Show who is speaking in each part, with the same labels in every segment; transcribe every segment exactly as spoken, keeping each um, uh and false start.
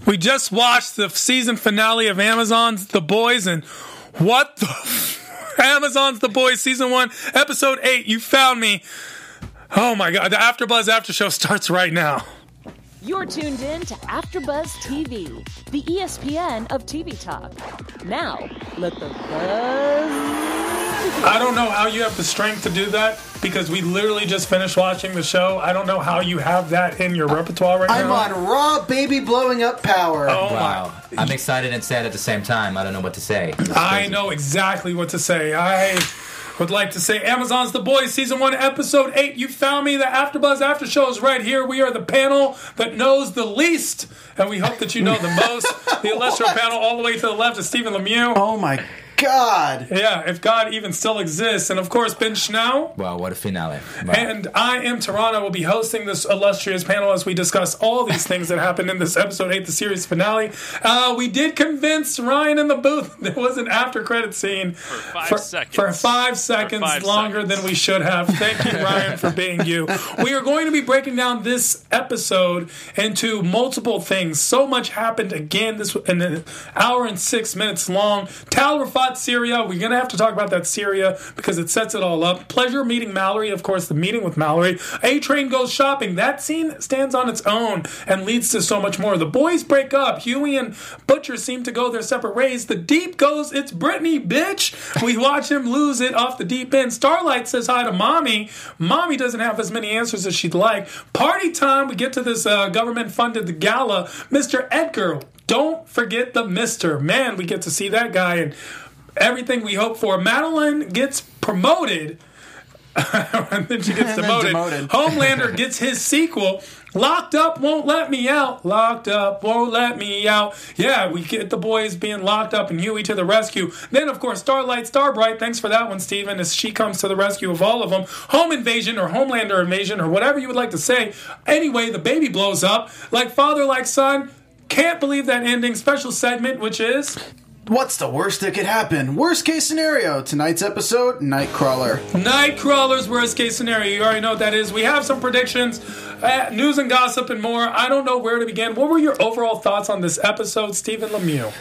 Speaker 1: We just watched the season finale of Amazon's The Boys, and what the... F- Amazon's The Boys, season one, episode eight. You found me. Oh my God, the AfterBuzz After Show starts right now.
Speaker 2: You're tuned in to AfterBuzz T V, the E S P N of T V talk. Now, let the buzz begin.
Speaker 1: I don't know how you have the strength to do that, because we literally just finished watching the show. I don't know how you have that in your repertoire right
Speaker 3: I'm
Speaker 1: now.
Speaker 3: I'm on raw baby blowing up power.
Speaker 1: Oh
Speaker 4: Wow.
Speaker 1: my.
Speaker 4: I'm excited and sad at the same time. I don't know what to say.
Speaker 1: I know exactly what to say. I would like to say Amazon's The Boys, season one, episode eight. You found me. The AfterBuzz After Show is right here. We are the panel that knows the least, and we hope that you know the most. The illustrious panel all the way to the left is Stephen Lemieux.
Speaker 3: Oh my God.
Speaker 1: Yeah, if God even still exists. And of course, Ben Schnau.
Speaker 4: Wow, what a finale. Wow.
Speaker 1: And I am Toronto. Will be hosting this illustrious panel as we discuss all these things that happened in this episode eight, the series finale. Uh, we did convince Ryan in the booth there was an after credit scene
Speaker 5: for five
Speaker 1: for,
Speaker 5: seconds.
Speaker 1: For five seconds
Speaker 5: For five
Speaker 1: longer
Speaker 5: seconds.
Speaker 1: than we should have. Thank you, Ryan, for being you. We are going to be breaking down this episode into multiple things. So much happened again. This in an hour and six minutes long. Tal Rafat Syria. We're going to have to talk about that Syria because it sets it all up. Pleasure meeting Mallory. Of course, the meeting with Mallory. A-Train goes shopping. That scene stands on its own and leads to so much more. The boys break up. Huey and Butcher seem to go their separate ways. The Deep goes, it's Brittany, bitch. We watch him lose it off the deep end. Starlight says hi to Mommy. Mommy doesn't have as many answers as she'd like. Party time. We get to this uh, government-funded gala. Mister Edgar. Don't forget the Mister Man, we get to see that guy and everything we hope for. Madeline gets promoted. And then she gets demoted.
Speaker 3: demoted.
Speaker 1: Homelander gets his sequel. Locked Up Won't Let Me Out. Locked Up Won't Let Me Out. Yeah, we get the boys being locked up and Huey to the rescue. Then, of course, Starlight Starbright. Thanks for that one, Steven, as she comes to the rescue of all of them. Home invasion or Homelander invasion or whatever you would like to say. Anyway, the baby blows up. Like father, like son. Can't believe that ending. Special segment, which is...
Speaker 3: What's the worst that could happen? Worst case scenario. Tonight's episode, Nightcrawler.
Speaker 1: Nightcrawler's worst case scenario. You already know what that is. We have some predictions, uh, news and gossip and more. I don't know where to begin. What were your overall thoughts on this episode, Stephen Lemieux?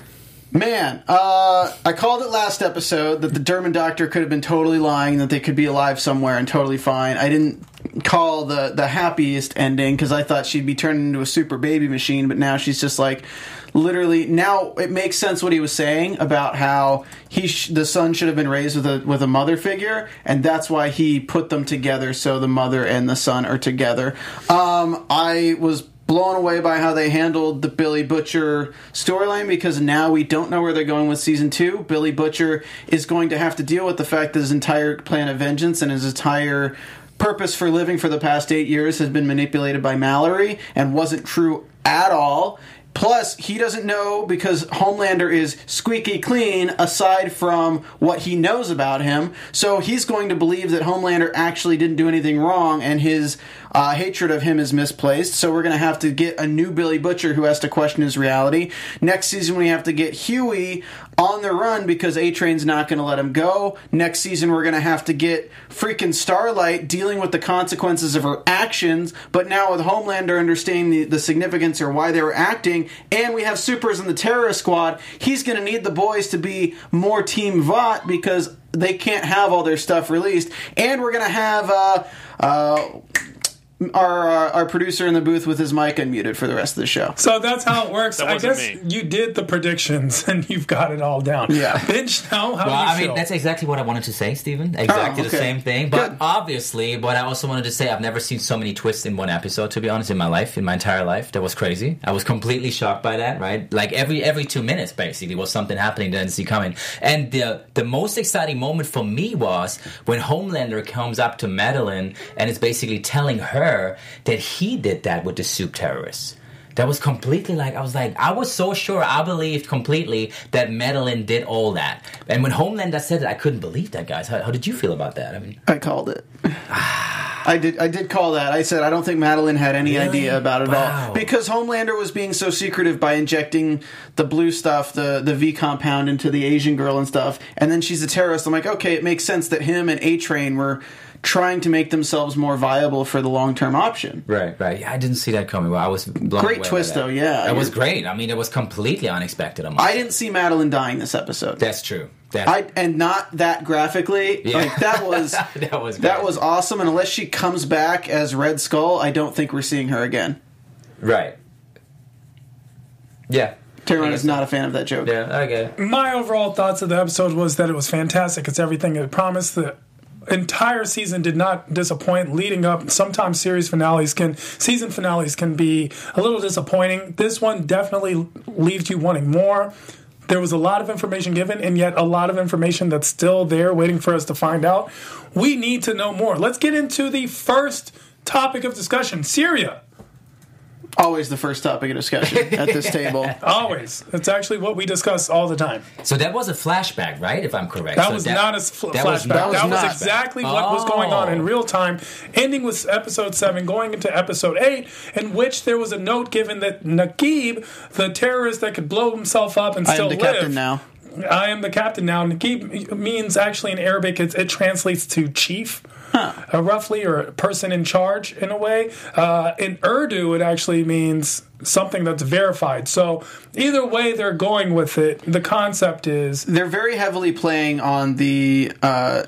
Speaker 3: Man, uh, I called it last episode that the Derman doctor could have been totally lying, that they could be alive somewhere and totally fine. I didn't call the, the happiest ending because I thought she'd be turned into a super baby machine, but now she's just like... Literally, now it makes sense what he was saying about how he sh- the son should have been raised with a with a mother figure, and that's why he put them together so the mother and the son are together. Um, I was blown away by how they handled the Billy Butcher storyline because now we don't know where they're going with season two. Billy Butcher is going to have to deal with the fact that his entire plan of vengeance and his entire purpose for living for the past eight years has been manipulated by Mallory and wasn't true at all. Plus, he doesn't know because Homelander is squeaky clean aside from what he knows about him. So he's going to believe that Homelander actually didn't do anything wrong and his uh, hatred of him is misplaced. So we're going to have to get a new Billy Butcher who has to question his reality. Next season, we have to get Huey on the run because A-Train's not going to let him go. Next season, we're going to have to get freaking Starlight dealing with the consequences of her actions. But now with Homelander understanding the, the significance or why they were acting, and we have Supers in the terrorist squad, he's going to need the boys to be more Team Vought because they can't have all their stuff released. And we're going to have... Uh, uh, Our uh, our producer in the booth with his mic unmuted for the rest of the show.
Speaker 1: So that's how it works.
Speaker 5: That
Speaker 1: I
Speaker 5: wasn't
Speaker 1: guess
Speaker 5: me.
Speaker 1: you did the predictions and you've got it all down.
Speaker 3: Yeah.
Speaker 1: Bench now, how
Speaker 4: Well,
Speaker 1: do you
Speaker 4: I
Speaker 1: feel?
Speaker 4: mean, that's exactly what I wanted to say, Stephen. Exactly
Speaker 3: Oh,
Speaker 4: the
Speaker 3: okay.
Speaker 4: same thing. But
Speaker 3: Good.
Speaker 4: obviously, what I also wanted to say, I've never seen so many twists in one episode, to be honest, in my life, in my entire life. That was crazy. I was completely shocked by that, right? Like, every every two minutes, basically, was something happening that I didn't see coming. And the, the most exciting moment for me was when Homelander comes up to Madeline and is basically telling her that he did that with the Soup terrorists. That was completely like, I was like, I was so sure, I believed completely that Madeline did all that. And when Homelander said it, I couldn't believe that, guys. How, how did you feel about that? I mean,
Speaker 3: I called it. I did. I did call that. I said I don't think Madeline had any
Speaker 4: Really?
Speaker 3: idea about it
Speaker 4: Wow.
Speaker 3: all because Homelander was being so secretive by injecting the blue stuff, the the V compound, into the Asian girl and stuff. And then she's a terrorist. I'm like, okay, it makes sense that him and A Train were trying to make themselves more viable for the long term option.
Speaker 4: Right, right. Yeah, I didn't see that coming. Well, I was blown
Speaker 3: Great
Speaker 4: away by
Speaker 3: twist,
Speaker 4: that.
Speaker 3: though, yeah.
Speaker 4: That was great. I mean, it was completely unexpected. I, must
Speaker 3: I
Speaker 4: say.
Speaker 3: didn't see Madeline dying this episode.
Speaker 4: That's true. That's,
Speaker 3: I and not that graphically.
Speaker 4: Yeah.
Speaker 3: Like that was
Speaker 4: that was
Speaker 3: that
Speaker 4: great.
Speaker 3: was awesome. And unless she comes back as Red Skull, I don't think we're seeing her again.
Speaker 4: right. Yeah.
Speaker 3: Tyrone
Speaker 4: I
Speaker 3: is
Speaker 4: guess
Speaker 3: not a fan of that joke.
Speaker 4: Yeah, I get it.
Speaker 1: My overall thoughts of the episode was that it was fantastic. It's everything it promised. The entire season did not disappoint leading up. Sometimes series finales can, season finales can be a little disappointing. This one definitely leaves you wanting more. There was a lot of information given, and yet a lot of information that's still there waiting for us to find out. We need to know more. Let's get into the first topic of discussion, Syria.
Speaker 3: Always the first topic of discussion at this table.
Speaker 1: Always. It's actually what we discuss all the time.
Speaker 4: So that was a flashback, right? If I'm correct.
Speaker 1: That
Speaker 4: So
Speaker 1: was not a fl-
Speaker 4: that was
Speaker 1: flashback.
Speaker 3: that
Speaker 1: That
Speaker 3: was
Speaker 1: was,
Speaker 3: not.
Speaker 1: exactly what was going on in
Speaker 4: Oh.
Speaker 1: real time, ending with episode seven, going into episode eight, in which there was a note given that Naqib, the terrorist that could blow himself up and
Speaker 3: I
Speaker 1: still
Speaker 3: am the
Speaker 1: live.
Speaker 3: captain now.
Speaker 1: I am the captain now. Naqib means actually in Arabic, it, it translates to chief. Uh, roughly, or a person in charge in a way. Uh, in Urdu, it actually means something that's verified. So either way they're going with it, the concept is
Speaker 3: They're very heavily playing on the uh,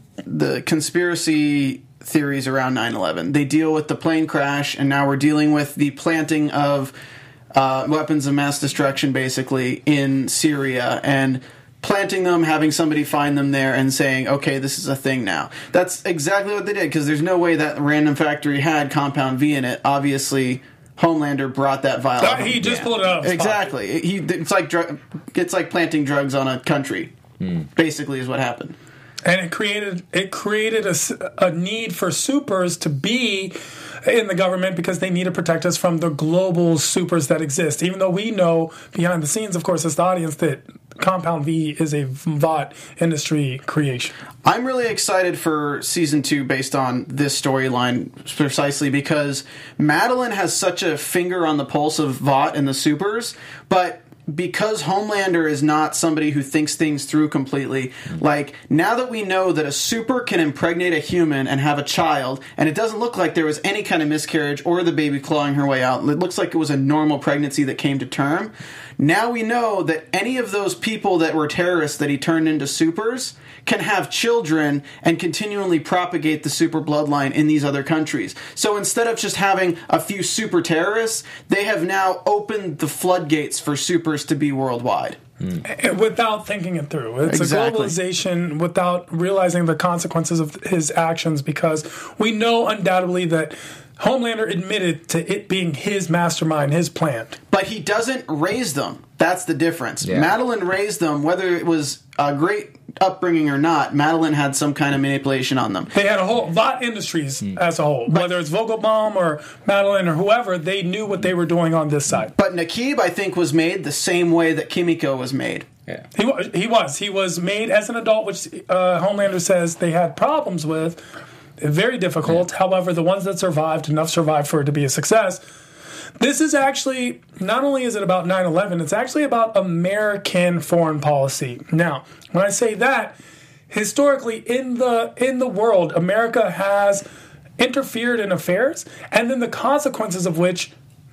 Speaker 3: the conspiracy theories around nine eleven. They deal with the plane crash, and now we're dealing with the planting of uh, weapons of mass destruction, basically, in Syria, and planting them, having somebody find them there, and saying, okay, this is a thing now. That's exactly what they did, because there's no way that random factory had Compound V in it. Obviously, Homelander brought that vial.
Speaker 1: Uh,
Speaker 3: out of
Speaker 1: he
Speaker 3: him.
Speaker 1: just pulled it out of his
Speaker 3: Exactly. He, it's like dr- it's like planting drugs on a country. Basically, is what happened.
Speaker 1: and it created it created a, s- a need for supers to be in the government because they need to protect us from the global supers that exist. Even though we know behind the scenes, of course, as the audience, that Compound V is a Vought industry creation.
Speaker 3: I'm really excited for season two based on this storyline precisely because Madeline has such a finger on the pulse of Vought and the supers, but because Homelander is not somebody who thinks things through completely, like, now that we know that a super can impregnate a human and have a child, and it doesn't look like there was any kind of miscarriage or the baby clawing her way out, it looks like it was a normal pregnancy that came to term, now we know that any of those people that were terrorists that he turned into supers can have children and continually propagate the super bloodline in these other countries. So instead of just having a few super terrorists, they have now opened the floodgates for supers to be worldwide.
Speaker 1: Without thinking it through. It's
Speaker 3: Exactly.
Speaker 1: a globalization without realizing the consequences of his actions, because we know undoubtedly that Homelander admitted to it being his mastermind, his plan.
Speaker 3: But he doesn't raise them. That's the difference.
Speaker 4: Yeah.
Speaker 3: Madeline raised them, whether it was a great upbringing or not. Madeline had some kind of manipulation on them.
Speaker 1: They had a whole Vought Industries as a whole, whether it's Vogelbaum or Madeline or whoever, they knew what they were doing on this side.
Speaker 3: But Naqib, I think, was made the same way that Kimiko was made.
Speaker 4: Yeah.
Speaker 1: He was. He was. He was made as an adult, which uh, Homelander says they had problems with. Very difficult. However, the ones that survived, enough survived for it to be a success. This is actually, not only is it about nine eleven, it's actually about American foreign policy. Now, when I say that, historically in the in the world, America has interfered in affairs, and then the consequences of which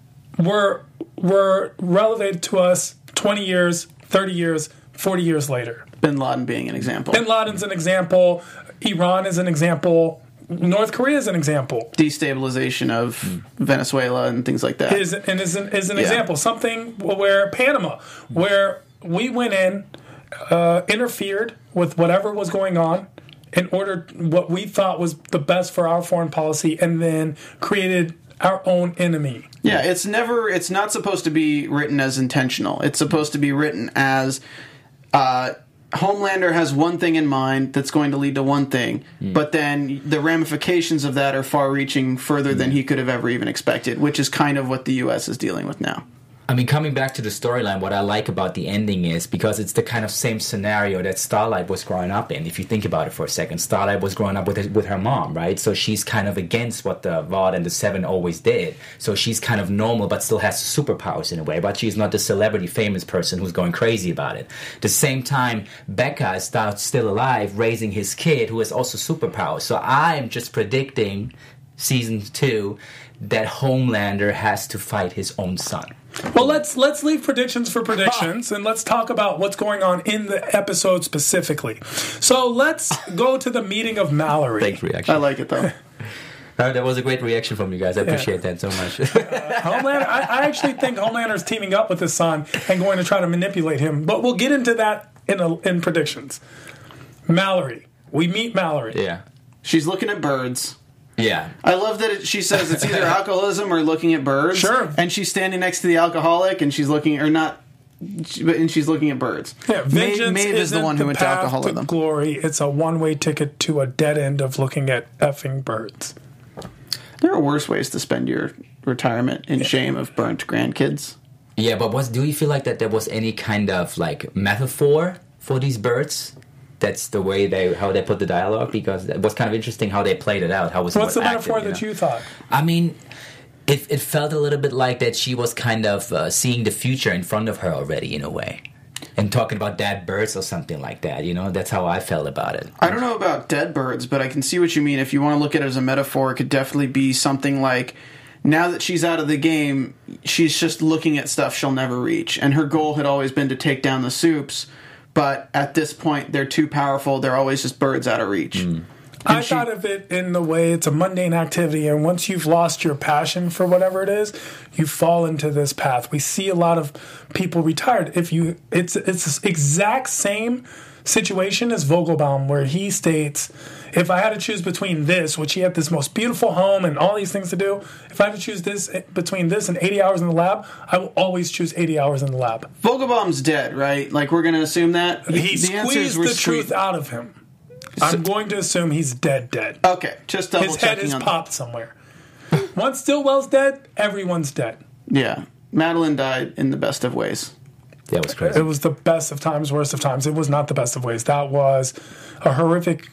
Speaker 1: were were relegated to us twenty years, thirty years, forty years later.
Speaker 3: Bin Laden being an example.
Speaker 1: Bin Laden's an example. Iran is an example. North Korea is an example.
Speaker 3: Destabilization of Venezuela and things like that.
Speaker 1: Is and is an, is an
Speaker 3: Yeah.
Speaker 1: example. Something where Panama, where we went in, uh, interfered with whatever was going on in order what we thought was the best for our foreign policy, and then created our own enemy.
Speaker 3: Yeah, it's never. It's not supposed to be written as intentional. It's supposed to be written as uh, Homelander has one thing in mind that's going to lead to one thing, but then the ramifications of that are far-reaching, further than he could have ever even expected, which is kind of what the U S is dealing with now.
Speaker 4: I mean, coming back to the storyline, what I like about the ending is because it's the kind of same scenario that Starlight was growing up in. If you think about it for a second, Starlight was growing up with his, with her mom, right? So she's kind of against what the Vought and the Seven always did. So she's kind of normal, but still has superpowers in a way. But she's not the celebrity, famous person who's going crazy about it. At the same time, Becca is still alive, raising his kid, who has also superpowers. So I'm just predicting season two that Homelander has to fight his own son.
Speaker 1: Well, let's let's leave predictions for predictions, and let's talk about what's going on in the episode specifically. So let's go to the meeting of Mallory.
Speaker 4: Thanks, reaction.
Speaker 3: I like it, though.
Speaker 4: Uh, that was a great reaction from you guys. I appreciate that so much.
Speaker 1: uh, Homelander, I, I actually think Homelander's teaming up with his son and going to try to manipulate him, but we'll get into that in a, in predictions. Mallory. We meet Mallory.
Speaker 4: Yeah.
Speaker 3: She's looking at birds.
Speaker 4: Yeah.
Speaker 3: I love that it, she says it's either alcoholism or looking at birds.
Speaker 1: Sure.
Speaker 3: And she's standing next to the alcoholic, and she's looking, or not, and she's looking at birds.
Speaker 1: Yeah, vengeance
Speaker 3: Maeve is the one who went to
Speaker 1: path
Speaker 3: alcoholism.
Speaker 1: to glory. It's a one-way ticket to a dead end of looking at effing birds.
Speaker 3: There are worse ways to spend your retirement in shame of burnt grandkids.
Speaker 4: Yeah, but was, do you feel like that there was any kind of like metaphor for these birds? That's the way they how they put the dialogue, because it was kind of interesting how they played it out. How was
Speaker 1: What's
Speaker 4: it
Speaker 1: the
Speaker 4: acted,
Speaker 1: metaphor
Speaker 4: you know?
Speaker 1: that you thought?
Speaker 4: I mean, it it felt a little bit like that she was kind of uh, seeing the future in front of her already, in a way, and talking about dead birds or something like that. You know, that's how I felt about it.
Speaker 3: I don't know about dead birds, but I can see what you mean. If you want to look at it as a metaphor, it could definitely be something like, now that she's out of the game, she's just looking at stuff she'll never reach. And her goal had always been to take down the Supes, but at this point, they're too powerful. They're always just birds out of reach. Mm.
Speaker 1: I
Speaker 3: she,
Speaker 1: thought of it in the way it's a mundane activity, and once you've lost your passion for whatever it is, you fall into this path. We see a lot of people retired. If you, it's it's the exact same situation as Vogelbaum, where he states, if I had to choose between this, which he had this most beautiful home and all these things to do, if I had to choose this between this and eighty hours in the lab, I will always choose eighty hours in the lab.
Speaker 3: Vogelbaum's dead, right? Like, we're going to assume that?
Speaker 1: He
Speaker 3: the
Speaker 1: squeezed the
Speaker 3: sweet.
Speaker 1: truth out of him. So, I'm going to assume he's dead dead.
Speaker 3: Okay, just double
Speaker 1: His
Speaker 3: checking
Speaker 1: head is
Speaker 3: on
Speaker 1: popped somewhere. Once Stillwell's dead, everyone's dead.
Speaker 3: Yeah. Madeline died in the best of ways.
Speaker 4: That was crazy.
Speaker 1: It was the best of times, worst of times. It was not the best of ways. That was a horrific,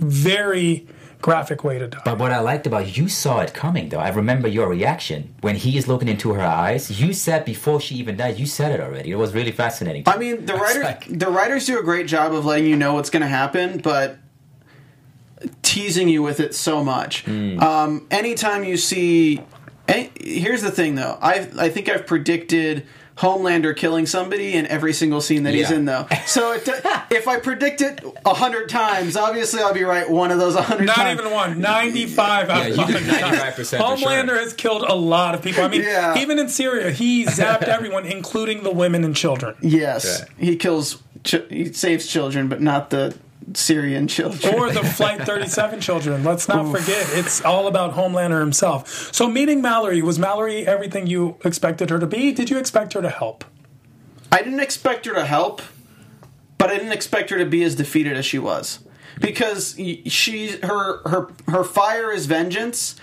Speaker 1: very graphic way to die.
Speaker 4: But what I liked about it, you saw it coming, though. I remember your reaction. When he is looking into her eyes, you said before she even died, you said it already. It was really fascinating.
Speaker 3: I mean, the writer, like, the writers do a great job of letting you know what's going to happen, but teasing you with it so much. Mm. Um, anytime you see... Any, here's the thing, though. I I think I've predicted Homelander killing somebody in every single scene that yeah. he's in, though. So it, if I predict it a hundred times, obviously I'll be right one of those a hundred times.
Speaker 1: Not even one. Ninety-five out of hundred.
Speaker 4: Ninety-five percent.
Speaker 1: Homelander
Speaker 4: sure.
Speaker 1: has killed a lot of people. I mean, yeah. even in Syria, he zapped everyone, including the women and children.
Speaker 3: Yes, right. he kills. Ch- he saves children, but not the Syrian children.
Speaker 1: Or the Flight thirty-seven children. Let's not Oof. forget, it's all about Homelander himself. So meeting Mallory, was Mallory everything you expected her to be? Did you expect her to help?
Speaker 3: I didn't expect her to help, but I didn't expect her to be as defeated as she was. Because she, her, her, her fire is vengeance,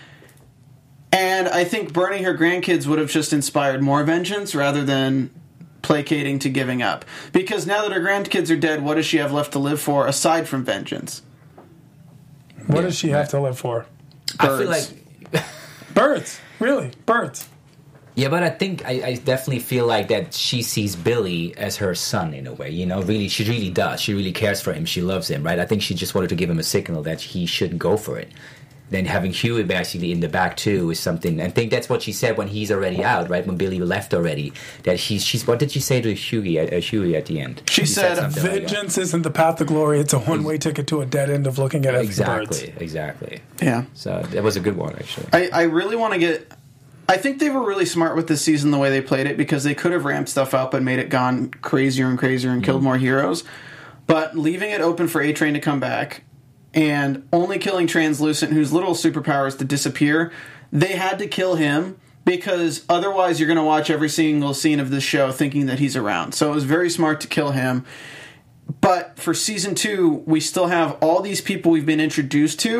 Speaker 3: and I think burning her grandkids would have just inspired more vengeance rather than placating to giving up. Because now that her grandkids are dead, what does she have left to live for aside from vengeance?
Speaker 1: What yeah. does she have to live for?
Speaker 3: Birds.
Speaker 4: I feel like
Speaker 1: birds. Really, birds.
Speaker 4: Yeah, but I think I, I definitely feel like that she sees Billy as her son in a way. You know, really, she really does. She really cares for him. She loves him, right? I think she just wanted to give him a signal that he shouldn't go for it. Then having Huey basically in the back too is something. I think that's what she said when he's already out, right? When Billy left already, that he's she's. What did she say to Huey at, uh, Huey at the end?
Speaker 3: She, she said,
Speaker 1: said "Vengeance like isn't the path to glory; it's a one-way ticket to a dead end of looking at
Speaker 4: exactly,
Speaker 1: birds."
Speaker 4: Exactly.
Speaker 3: Yeah.
Speaker 4: So that was a good one, actually.
Speaker 3: I, I really want to get. I think they were really smart with this season the way they played it, because they could have ramped stuff up and made it gone crazier and crazier and mm-hmm. killed more heroes, but leaving it open for A-Train to come back. And only killing Translucent, whose little superpower is to disappear, they had to kill him because otherwise you're going to watch every single scene of this show thinking that he's around. So it was very smart to kill him. But for season two, we still have all these people we've been introduced to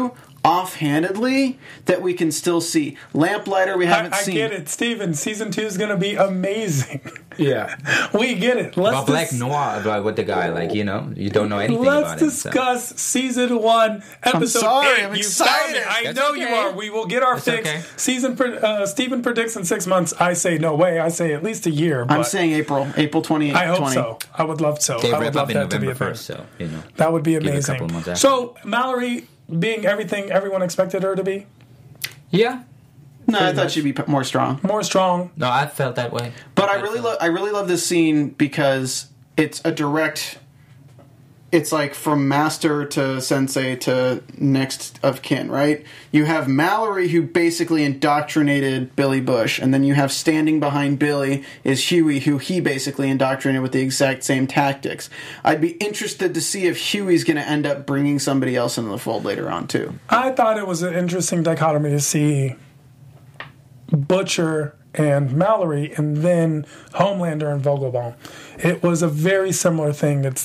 Speaker 3: offhandedly that we can still see. Lamplighter, we haven't
Speaker 1: I, I
Speaker 3: seen.
Speaker 1: get it, Steven. Season two is going to be amazing.
Speaker 4: Yeah.
Speaker 1: We get it. Let's
Speaker 4: About Black
Speaker 1: dis-
Speaker 4: Noir, about what the guy, like, you know, you don't know anything
Speaker 1: Let's
Speaker 4: about it.
Speaker 1: discuss season one, episode
Speaker 3: sorry,
Speaker 1: eight.
Speaker 3: I'm
Speaker 1: You
Speaker 3: excited.
Speaker 1: got me. I
Speaker 4: That's
Speaker 1: know
Speaker 4: okay.
Speaker 1: you are. We will get our
Speaker 4: That's
Speaker 1: fix.
Speaker 4: okay.
Speaker 1: Season pre- uh, Steven predicts in six months. I say no way. I say at least a year.
Speaker 3: I'm
Speaker 1: but
Speaker 3: saying April. April twentieth.
Speaker 1: I hope so. I would love so.
Speaker 4: They
Speaker 1: I would
Speaker 4: wrap
Speaker 1: love
Speaker 4: up in
Speaker 1: that to be
Speaker 4: November
Speaker 1: a thing.
Speaker 4: first, so, you know.
Speaker 1: That would be
Speaker 4: Give it a
Speaker 1: amazing.
Speaker 4: couple months after.
Speaker 1: So Mallory being everything everyone expected her to be,
Speaker 4: Yeah.
Speaker 3: No, I
Speaker 1: Pretty
Speaker 3: thought
Speaker 1: much.
Speaker 3: she'd be p- more strong.
Speaker 1: more strong.
Speaker 4: No, I felt that way.
Speaker 3: But I really love I really love this scene because it's a direct it's like from master to sensei to next of kin, right? You have Mallory who basically indoctrinated Billy Bush, and then you have standing behind Billy is Huey, who he basically indoctrinated with the exact same tactics. I'd be interested to see if Huey's going to end up bringing somebody else into the fold later on too.
Speaker 1: I thought it was an interesting dichotomy to see Butcher and Mallory, and then Homelander and Vogelbaum. It was a very similar thing. It's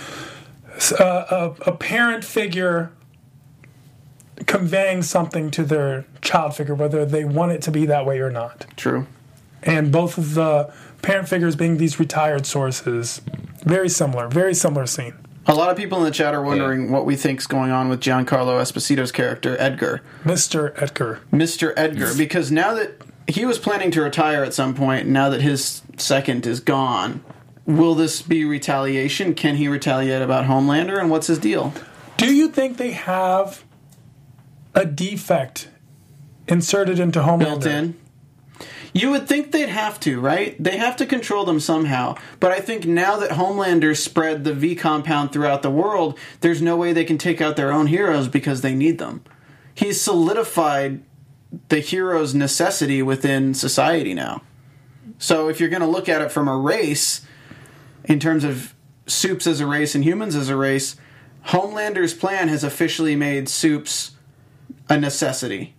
Speaker 1: a, a, a parent figure conveying something to their child figure, whether they want it to be that way or not.
Speaker 3: True.
Speaker 1: And both of the parent figures being these retired sources, very similar, very similar scene.
Speaker 3: A lot of people in the chat are wondering what we think's going on with Giancarlo Esposito's character, Edgar.
Speaker 1: Mister Edgar.
Speaker 3: Mister Edgar, because now that he was planning to retire at some point, now that his second is gone, will this be retaliation? Can he retaliate about Homelander, and what's his deal?
Speaker 1: Do you think they have a defect inserted into Homelander?
Speaker 3: Built in? You would think they'd have to, right? They have to control them somehow. But I think now that Homelander spread the V compound throughout the world, there's no way they can take out their own heroes because they need them. He's solidified the hero's necessity within society now. So if you're going to look at it from a race, in terms of Supes as a race and humans as a race, Homelander's plan has officially made Supes a necessity.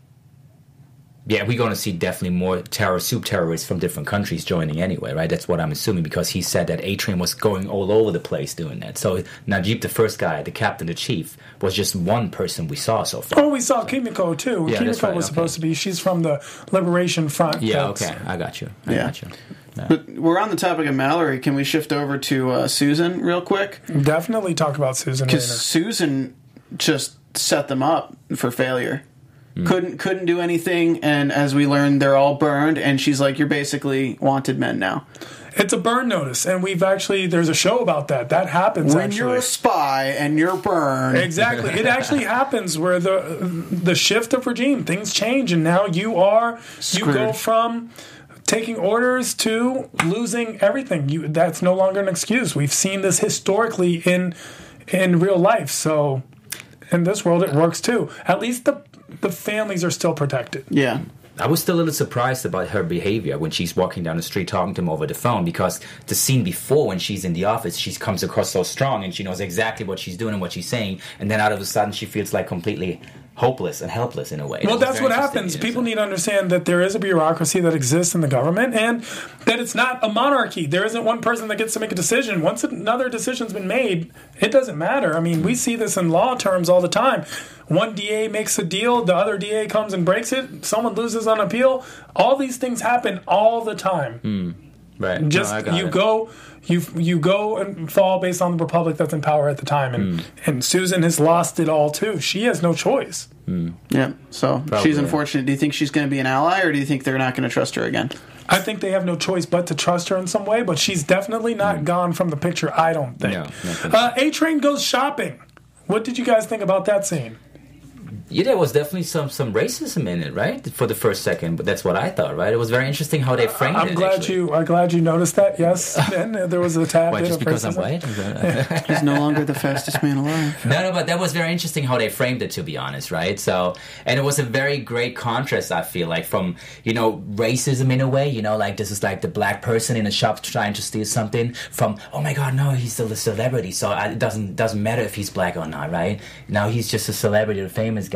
Speaker 4: Yeah, we're going to see definitely more terror, soup terrorists from different countries joining anyway, right? That's what I'm assuming, because he said that A-Train was going all over the place doing that. So Najib, the first guy, the captain, the chief, was just one person we saw so far.
Speaker 1: Oh, we saw Kimiko too.
Speaker 4: Yeah, that's
Speaker 1: Kimiko
Speaker 4: right,
Speaker 1: was
Speaker 4: okay.
Speaker 1: supposed to be. She's from the Liberation Front.
Speaker 4: Yeah,
Speaker 1: That's-
Speaker 4: okay, I got you. I
Speaker 3: Yeah.
Speaker 4: got you. Yeah.
Speaker 3: But we're on the topic of Mallory. Can we shift over to uh, Susan real quick?
Speaker 1: Definitely talk about Susan later.
Speaker 3: Because Susan just set them up for failure.
Speaker 4: Mm.
Speaker 3: Couldn't couldn't do anything, and as we learned, they're all burned. And she's like, "You're basically wanted men now."
Speaker 1: It's a burn notice, and we've actually there's a show about that. That happens
Speaker 3: When
Speaker 1: actually.
Speaker 3: you're a spy and you're burned,
Speaker 1: Exactly. It actually happens where the the shift of regime, things change, and now you are you go
Speaker 3: Screwed.
Speaker 1: from taking orders to losing everything. You that's no longer an excuse. We've seen this historically in in real life. So in this world it works too. At least the the families are still protected.
Speaker 3: yeah.
Speaker 4: I was still a little surprised about her behavior when she's walking down the street talking to him over the phone, because the scene before, when she's in the office, she comes across so strong and she knows exactly what she's doing and what she's saying, and then out of a sudden she feels like completely hopeless and helpless in a way.
Speaker 1: Well,
Speaker 4: It was
Speaker 1: that's
Speaker 4: very
Speaker 1: what
Speaker 4: interesting,
Speaker 1: happens.
Speaker 4: you know,
Speaker 1: People
Speaker 4: so-
Speaker 1: need to understand that there is a bureaucracy that exists in the government, and that it's not a monarchy. There isn't one person that gets to make a decision. Once another decision's been made, it doesn't matter. I mean, we see this in law terms all the time. One D A makes a deal, the other D A comes and breaks it, someone loses on appeal. All these things happen all the time.
Speaker 4: Right.
Speaker 1: Just
Speaker 4: No, I got
Speaker 1: you
Speaker 4: it.
Speaker 1: go, you you go and fall based on the republic that's in power at the time, and and Susan has lost it all too. She has no choice.
Speaker 3: Yeah. So
Speaker 4: Probably,
Speaker 3: she's
Speaker 4: yeah.
Speaker 3: unfortunate. Do you think she's going to be an ally, or do you think they're not going to trust her again?
Speaker 1: I think they have no choice but to trust her in some way, but she's definitely not gone from the picture, I don't think.
Speaker 4: No, nothing.
Speaker 1: uh, A-Train goes shopping. What did you guys think about that scene?
Speaker 4: Yeah, there was definitely some, some racism in it, right? For the first second, but that's what I thought, right? It was very interesting how they framed
Speaker 1: I'm
Speaker 4: it.
Speaker 1: glad
Speaker 4: actually.
Speaker 1: you I'm glad you noticed that, yes. And there was a tad
Speaker 4: Why,
Speaker 1: bit
Speaker 4: just
Speaker 1: of
Speaker 4: because I'm
Speaker 1: racism.
Speaker 4: white? Is that-
Speaker 3: He's no longer the fastest man alive.
Speaker 4: No, no, but that was very interesting how they framed it, to be honest, right? So, and it was a very great contrast, I feel like, from, you know, racism in a way, you know, like this is like the black person in a shop trying to steal something, from, oh my God, no, he's still a celebrity, so I, it doesn't doesn't matter if he's black or not, right? Now he's just a celebrity, a famous guy.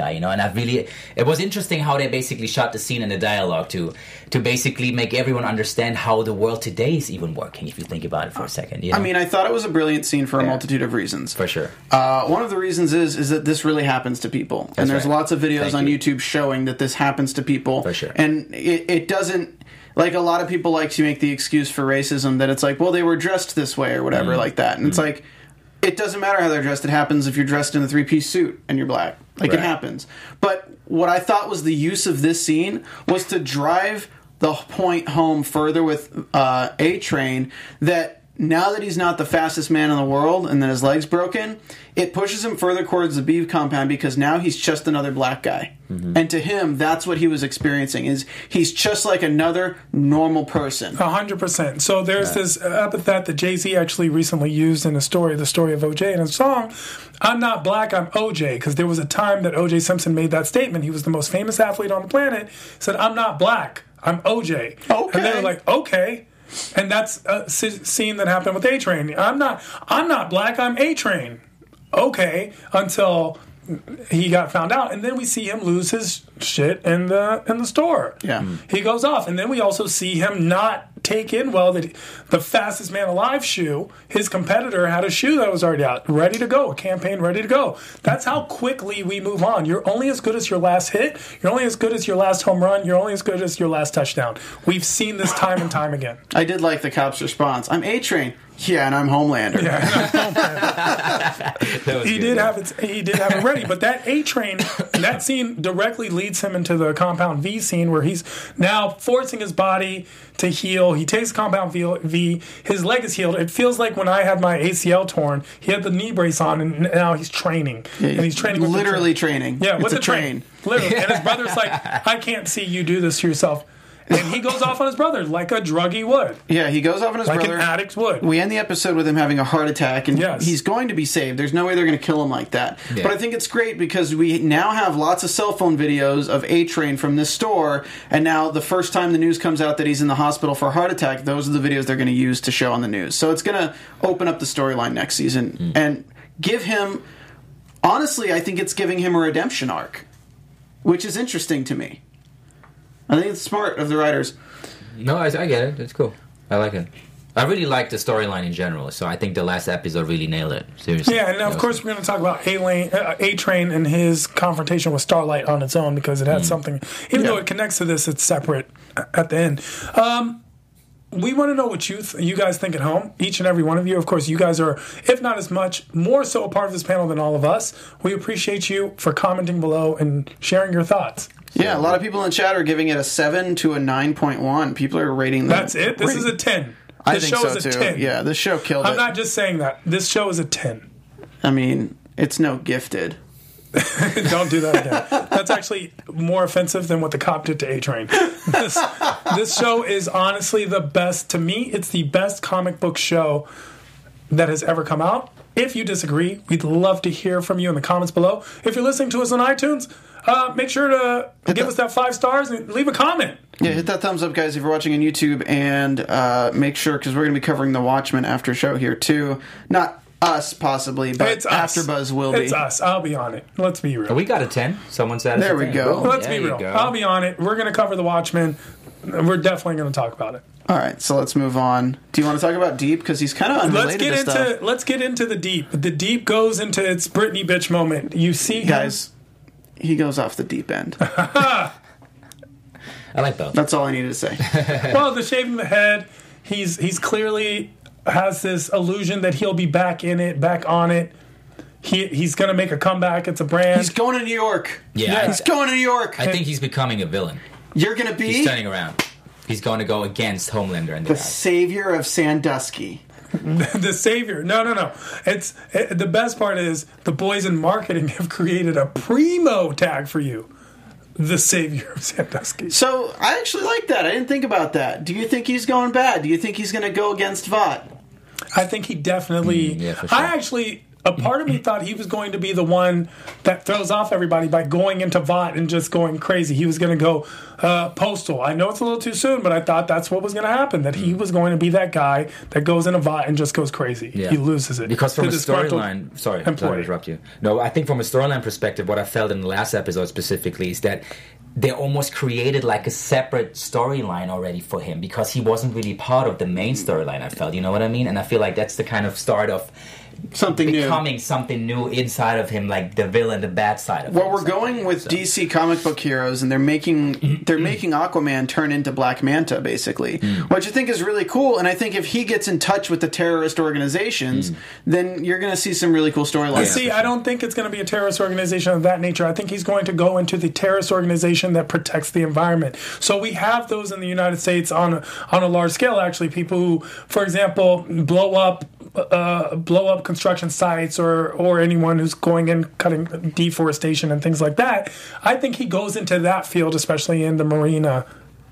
Speaker 4: guy, you know. And I really, it was interesting how they basically shot the scene and the dialogue to to basically make everyone understand how the world today is even working. If you think about it for a second, you know?
Speaker 3: I mean, I thought it was a brilliant scene for a multitude of reasons.
Speaker 4: For sure.
Speaker 3: Uh, one of the reasons is is that this really happens to people,
Speaker 4: That's
Speaker 3: and there's
Speaker 4: right.
Speaker 3: lots of videos
Speaker 4: Thank
Speaker 3: on
Speaker 4: you.
Speaker 3: YouTube showing that this happens to people.
Speaker 4: For sure.
Speaker 3: And it, it doesn't. Like, a lot of people like to make the excuse for racism that it's like, well, they were dressed this way or whatever,
Speaker 4: Mm.
Speaker 3: like that. And it's like, it doesn't matter how they're dressed. It happens if you're dressed in a three-piece suit and you're black. Like,
Speaker 4: Right.
Speaker 3: it happens. But what I thought was the use of this scene was to drive the point home further with uh, A-Train that now that he's not the fastest man in the world and that his leg's broken, it pushes him further towards the B compound because now he's just another black guy. Mm-hmm. And to him, that's what he was experiencing, is he's just like another normal person.
Speaker 1: A hundred percent. So there's this epithet that Jay-Z actually recently used in a story, the story of O J in a song. I'm not black, I'm O J, because there was a time that O J Simpson made that statement. He was the most famous athlete on the planet. He said, I'm not black, I'm O J.
Speaker 3: Okay.
Speaker 1: And they were like, okay. And that's a s- scene that happened with A-Train. I'm not, I'm not black, I'm A-Train. Okay, until he got found out, and then we see him lose his shit in the in the store.
Speaker 3: Yeah. Mm.
Speaker 1: He goes off, and then we also see him not take in well that he- the fastest man alive shoe, his competitor had a shoe that was already out, ready to go, a campaign ready to go. That's how quickly we move on. You're only as good as your last hit. You're only as good as your last home run. You're only as good as your last touchdown. We've seen this time and time again.
Speaker 3: I did like the cop's response. I'm A-Train. Yeah, and I'm Homelander.
Speaker 4: That was
Speaker 1: He
Speaker 4: good,
Speaker 1: did
Speaker 4: yeah.
Speaker 1: have it. He did have it ready, but that A train, that scene directly leads him into the Compound V scene where he's now forcing his body to heal. He takes Compound V. v his leg is healed. It feels like when I had my A C L torn, he had the knee brace on, and now he's training, and he's training with the
Speaker 3: Literally
Speaker 1: train.
Speaker 3: training.
Speaker 1: Yeah,
Speaker 3: it's
Speaker 1: with
Speaker 3: a
Speaker 1: the
Speaker 3: train.
Speaker 1: Literally, and his brother's like, "I can't see you do this to yourself," and he goes off on his brother like a druggie would,
Speaker 3: Yeah, he goes off on his
Speaker 1: like
Speaker 3: brother.
Speaker 1: an addict would.
Speaker 3: We end the episode with him having a heart attack, and
Speaker 1: Yes.
Speaker 3: he's going to be saved. There's no way they're going to kill him like that.
Speaker 4: Yeah.
Speaker 3: But I think it's great because we now have lots of cell phone videos of A-Train from this store, and now the first time the news comes out that he's in the hospital for a heart attack, those are the videos they're going to use to show on the news. So it's going to open up the storyline next season
Speaker 4: Mm.
Speaker 3: and give him... Honestly, I think it's giving him a redemption arc, which is interesting to me. I think it's smart of the writers.
Speaker 4: No, I, I get it. It's cool. I like it. I really like the storyline in general, so I think the last episode really nailed it. Seriously.
Speaker 1: Yeah, and of
Speaker 4: That
Speaker 1: course
Speaker 4: was-
Speaker 1: we're going to talk about A-Lane, uh, A-Train and his confrontation with Starlight on its own because it has something, even
Speaker 3: Yeah.
Speaker 1: though it connects to this, it's separate at the end. Um, we want to know what you th- you guys think at home, each and every one of you. Of course, you guys are, if not as much, more so a part of this panel than all of us. We appreciate you for commenting below and sharing your thoughts.
Speaker 3: Yeah, a lot of people in chat are giving it a seven to a nine point one. People are rating the
Speaker 1: That's it. This is a ten.
Speaker 3: I
Speaker 1: This
Speaker 3: think
Speaker 1: show
Speaker 3: so
Speaker 1: is a
Speaker 3: too.
Speaker 1: ten.
Speaker 3: Yeah, this show killed
Speaker 1: I'm
Speaker 3: it.
Speaker 1: not just saying that. This show is a ten.
Speaker 3: I mean, it's no Gifted.
Speaker 1: Don't do that again. That's actually more offensive than what the cop did to A-Train. This, this show is honestly the best. To me, it's the best comic book show that has ever come out. If you disagree, we'd love to hear from you in the comments below. If you're listening to us on iTunes, uh, make sure to give us that five stars and leave a comment.
Speaker 3: Yeah, hit that thumbs up, guys, if you're watching on YouTube, and uh, make sure, because we're going to be covering The Watchmen after show here, too. Not us, possibly, but
Speaker 1: It's us.
Speaker 3: AfterBuzz will be.
Speaker 1: It's us. I'll be on it. Let's be real.
Speaker 4: We got a ten. Someone said it's
Speaker 3: There
Speaker 4: a
Speaker 3: we
Speaker 4: ten.
Speaker 3: go.
Speaker 4: Boom.
Speaker 1: Let's
Speaker 4: There
Speaker 1: be
Speaker 4: you
Speaker 1: real.
Speaker 4: go.
Speaker 1: I'll be on it. We're going to cover The Watchmen. We're definitely going to talk about it.
Speaker 3: All right, so let's move on. Do you want to talk about Deep? Because he's kind of unrelated
Speaker 1: Let's get
Speaker 3: to
Speaker 1: into
Speaker 3: stuff.
Speaker 1: let's get into the deep. The deep goes into its Britney bitch moment. You see, him-
Speaker 3: Guys, he goes off the deep end.
Speaker 4: I like both.
Speaker 3: That's all I needed to say.
Speaker 1: well, the shaving the head. He's he's clearly has this illusion that he'll be back in it, back on it. He he's gonna make a comeback. It's a brand.
Speaker 3: He's going to New York.
Speaker 4: Yeah,
Speaker 3: He's going to New York.
Speaker 4: I think he's becoming a villain.
Speaker 3: You're going to be
Speaker 4: He's turning around. He's going to go against Homelander and the
Speaker 3: the
Speaker 4: guys.
Speaker 3: savior of Sandusky.
Speaker 1: the savior. No, no, no. It's it, the best part is the boys in marketing have created a primo tag for you. The savior of Sandusky.
Speaker 3: So, I actually like that. I didn't think about that. Do you think he's going bad? Do you think he's going to go against Vought?
Speaker 1: I think he definitely.
Speaker 4: Mm, yeah, for sure.
Speaker 1: I actually a part of me thought he was going to be the one that throws off everybody by going into Vought and just going crazy. He was going to go uh, postal. I know it's a little too soon, but I thought that's what was going to happen, that he was going to be that guy that goes into Vought and just goes crazy.
Speaker 4: Yeah.
Speaker 1: He loses it.
Speaker 4: Because from
Speaker 1: The
Speaker 4: a
Speaker 1: disgruntled
Speaker 4: storyline, sorry,
Speaker 1: employee.
Speaker 4: sorry to interrupt you. No, I think from a storyline perspective, what I felt in the last episode specifically is that they almost created like a separate storyline already for him because he wasn't really part of the main storyline, I felt. You know what I mean? And I feel like that's the kind of start of
Speaker 3: Something new.
Speaker 4: becoming something new inside of him, like the villain, the bad side of
Speaker 3: Well,
Speaker 4: him.
Speaker 3: we're going with
Speaker 4: So-
Speaker 3: D C comic book heroes, and they're making they're making Aquaman turn into Black Manta, basically, which I think is really cool. And I think if he gets in touch with the terrorist organizations, then you're going to see some really cool storylines.
Speaker 1: See, I don't think it's going to be a terrorist organization of that nature. I think he's going to go into the terrorist organization that protects the environment. So we have those in the United States on a, on a large scale. Actually, people who, for example, blow up uh, blow up construction sites, or or anyone who's going in cutting deforestation and things like that. I think he goes into that field, especially in the marina.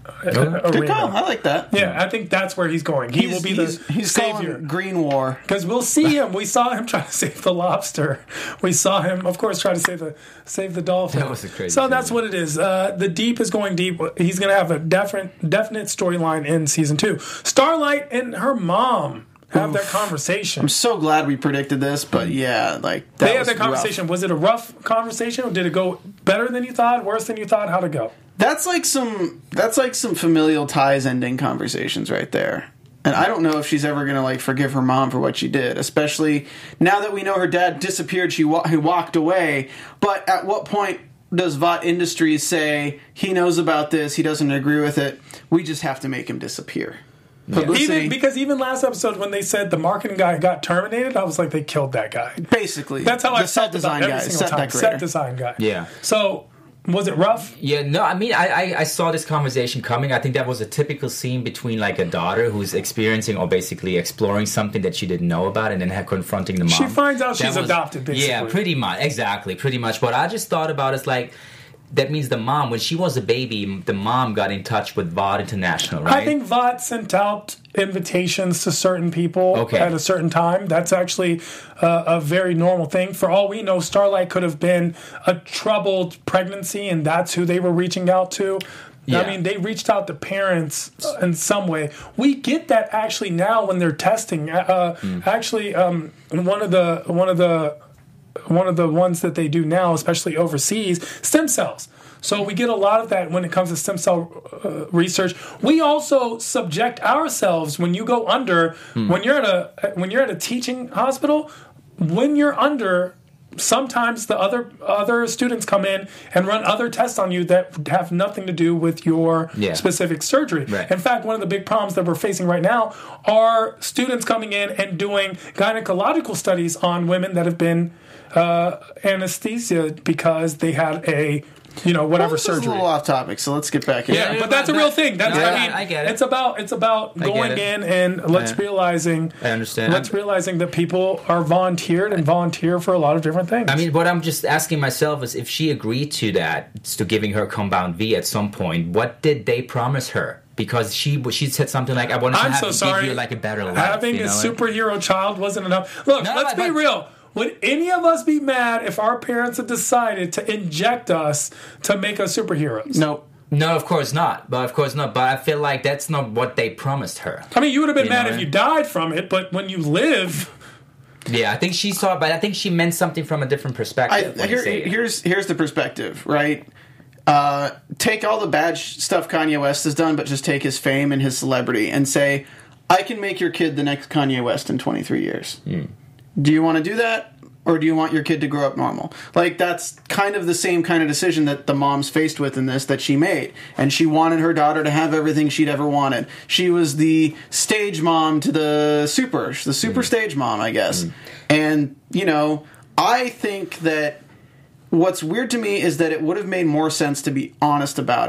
Speaker 1: Uh,
Speaker 3: Good
Speaker 1: arena.
Speaker 3: call. I like that.
Speaker 1: Yeah, I think that's where he's going. He
Speaker 3: He's,
Speaker 1: will be
Speaker 3: he's,
Speaker 1: the
Speaker 3: he's
Speaker 1: savior.
Speaker 3: calling Green War.
Speaker 1: Because we'll see him. We saw him try to save the lobster. We saw him, of course, try to save the save the dolphin.
Speaker 4: That was a crazy
Speaker 1: So
Speaker 4: thing.
Speaker 1: that's what it is. Uh, the Deep is going deep. He's going to have a definite definite storyline in season two. Starlight and her mom have that conversation.
Speaker 3: I'm so glad we predicted this, but yeah, like that
Speaker 1: They had
Speaker 3: was
Speaker 1: that conversation.
Speaker 3: rough.
Speaker 1: Was it a rough conversation, or did it go better than you thought, worse than you thought? How'd it go?
Speaker 3: That's like some that's like some familial ties ending conversations right there. And I don't know if she's ever gonna like forgive her mom for what she did, especially now that we know her dad disappeared. She wa- he walked away. But at what point does Vought Industries say he knows about this? He doesn't agree with it. We just have to make him disappear. Publicity,
Speaker 1: Even because even last episode when they said the marketing guy got terminated, I was like, they killed that guy.
Speaker 3: basically,
Speaker 1: That's how
Speaker 3: the
Speaker 1: I
Speaker 3: set
Speaker 1: felt
Speaker 3: design
Speaker 1: about every
Speaker 3: guy,
Speaker 1: single
Speaker 3: set
Speaker 1: time.
Speaker 3: decorator.
Speaker 1: Set design guy.
Speaker 4: Yeah.
Speaker 1: So was it rough?
Speaker 4: Yeah, no, I mean, I, I, I saw this conversation coming. I think that was a typical scene between like a daughter who's experiencing or basically exploring something that she didn't know about, and then her confronting the mom.
Speaker 1: She finds out
Speaker 4: That
Speaker 1: she's adopted, basically.
Speaker 4: Yeah, pretty much, exactly, pretty much. What I just thought about is like, that means the mom, when she was a baby, the mom got in touch with Vought International, right?
Speaker 1: I think Vought sent out invitations to certain people
Speaker 4: Okay.
Speaker 1: at a certain time. That's actually uh, a very normal thing. For all we know, Starlight could have been a troubled pregnancy, and that's who they were reaching out to.
Speaker 4: Yeah.
Speaker 1: I mean, they reached out to parents uh, in some way. We get that actually now when they're testing. Uh,
Speaker 4: Mm.
Speaker 1: Actually, um, one of the one of the one of the ones that they do now, especially overseas, stem cells. So we get a lot of that when it comes to stem cell uh, research. We also subject ourselves when you go under, when you're at a when you're at a teaching hospital, when you're under. Sometimes the other other students come in and run other tests on you that have nothing to do with your
Speaker 4: Yeah.
Speaker 1: specific surgery.
Speaker 4: Right.
Speaker 1: In fact, one of the big problems that we're facing right now are students coming in and doing gynecological studies on women that have been uh, anesthesia because they had a, you know, whatever
Speaker 3: Well, this is
Speaker 1: surgery.
Speaker 3: a little off topic, so let's get back in.
Speaker 1: Yeah,
Speaker 4: Yeah,
Speaker 1: but that's a
Speaker 4: but
Speaker 1: real
Speaker 4: that-
Speaker 1: thing. That's
Speaker 4: no,
Speaker 1: I
Speaker 4: I-
Speaker 1: mean,
Speaker 4: I get it.
Speaker 1: it's about it's about
Speaker 4: I get
Speaker 1: going
Speaker 4: it.
Speaker 1: in and let's
Speaker 4: Yeah.
Speaker 1: realizing
Speaker 4: I understand.
Speaker 1: let's realizing that people are volunteered and volunteer for a lot of different things.
Speaker 4: I mean, what I'm just asking myself is if she agreed to that, to giving her Compound V at some point, what did they promise her? Because she she said something like, I want to
Speaker 1: I'm
Speaker 4: have
Speaker 1: so
Speaker 4: to
Speaker 1: sorry.
Speaker 4: give you like a better life.
Speaker 1: Having
Speaker 4: you
Speaker 1: a
Speaker 4: know?
Speaker 1: superhero child wasn't enough. Look,
Speaker 4: No,
Speaker 1: let's be
Speaker 4: but-
Speaker 1: real. Would any of us be mad if our parents had decided to inject us to make us superheroes?
Speaker 3: Nope.
Speaker 4: No, of course not. But of course not. But I feel like that's not what they promised her.
Speaker 1: I mean, you would have been
Speaker 4: You
Speaker 1: mad
Speaker 4: know,
Speaker 1: if you
Speaker 4: right?
Speaker 1: died from it, but when you live,
Speaker 4: Yeah, I think she saw, but I think she meant something from a different
Speaker 3: I,
Speaker 4: perspective. when you
Speaker 3: here,
Speaker 4: say it.
Speaker 3: here's here's the perspective, right? Uh, take all the bad sh- stuff Kanye West has done, but just take his fame and his celebrity and say, I can make your kid the next Kanye West in twenty-three years.
Speaker 4: Hmm.
Speaker 3: Do you want to do that? Or do you want your kid to grow up normal? Like, that's kind of the same kind of decision that the mom's faced with in this that she made. And she wanted her daughter to have everything she'd ever wanted. She was the stage mom to the super, the super
Speaker 4: Mm.
Speaker 3: stage mom, I guess. Mm. And, you know, I think that what's weird to me is that it would have made more sense to be honest about it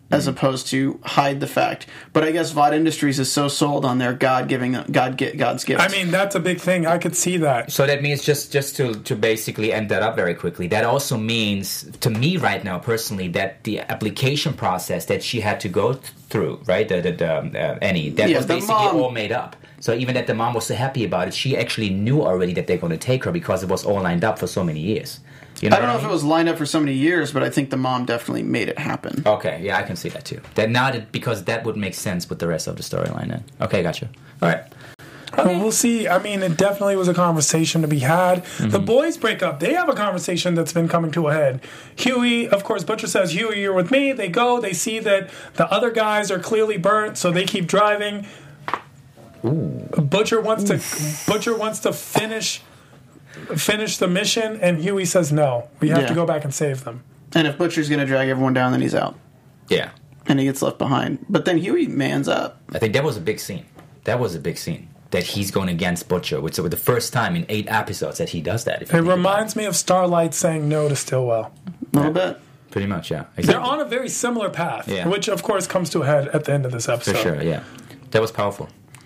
Speaker 3: as opposed to hide the fact. But I guess Vought Industries is so sold on their God giving God get God's gift.
Speaker 1: I mean, that's a big thing. I could see that.
Speaker 4: So that means just just to to basically end that up very quickly. That also means to me right now personally that the application process that she had to go th- through, right? The the, the um, uh, Annie, that
Speaker 3: Yeah,
Speaker 4: was
Speaker 3: the
Speaker 4: basically
Speaker 3: mom-
Speaker 4: all made up. So even that the mom was so happy about it, she actually knew already that they're going to take her because it was all lined up for so many years. You know
Speaker 3: I don't know
Speaker 4: what
Speaker 3: if
Speaker 4: mean?
Speaker 3: it was lined up for so many years, but I think the mom definitely made it happen.
Speaker 4: Okay, yeah, I can see that too. That now that because that would make sense with the rest of the storyline. Then okay, gotcha. All right.
Speaker 1: Well, we'll see. I mean, it definitely was a conversation to be had.
Speaker 4: Mm-hmm.
Speaker 1: The boys break up. They have a conversation that's been coming to a head. Huey, of course, Butcher says, Huey, you're with me. They go. They see that the other guys are clearly burnt, so they keep driving.
Speaker 4: Ooh.
Speaker 1: Butcher wants to Butcher wants to finish finish the mission, and Huey says, no, we have
Speaker 3: Yeah.
Speaker 1: to go back and save them.
Speaker 3: And if Butcher's going to drag everyone down, then he's out.
Speaker 4: Yeah,
Speaker 3: And he gets left behind. But then Huey mans up.
Speaker 4: I think that was a big scene. That was a big scene. That he's going against Butcher, which was the first time in eight episodes that he does that. If you
Speaker 1: It
Speaker 4: think about
Speaker 1: reminds me of Starlight saying no to Stillwell.
Speaker 3: A little bit.
Speaker 4: Pretty much, yeah.
Speaker 1: They're
Speaker 4: Exactly.
Speaker 1: on a very similar path,
Speaker 4: Yeah.
Speaker 1: which, of course, comes to a head at the end of this
Speaker 4: For
Speaker 1: episode.
Speaker 4: sure, yeah. That was powerful.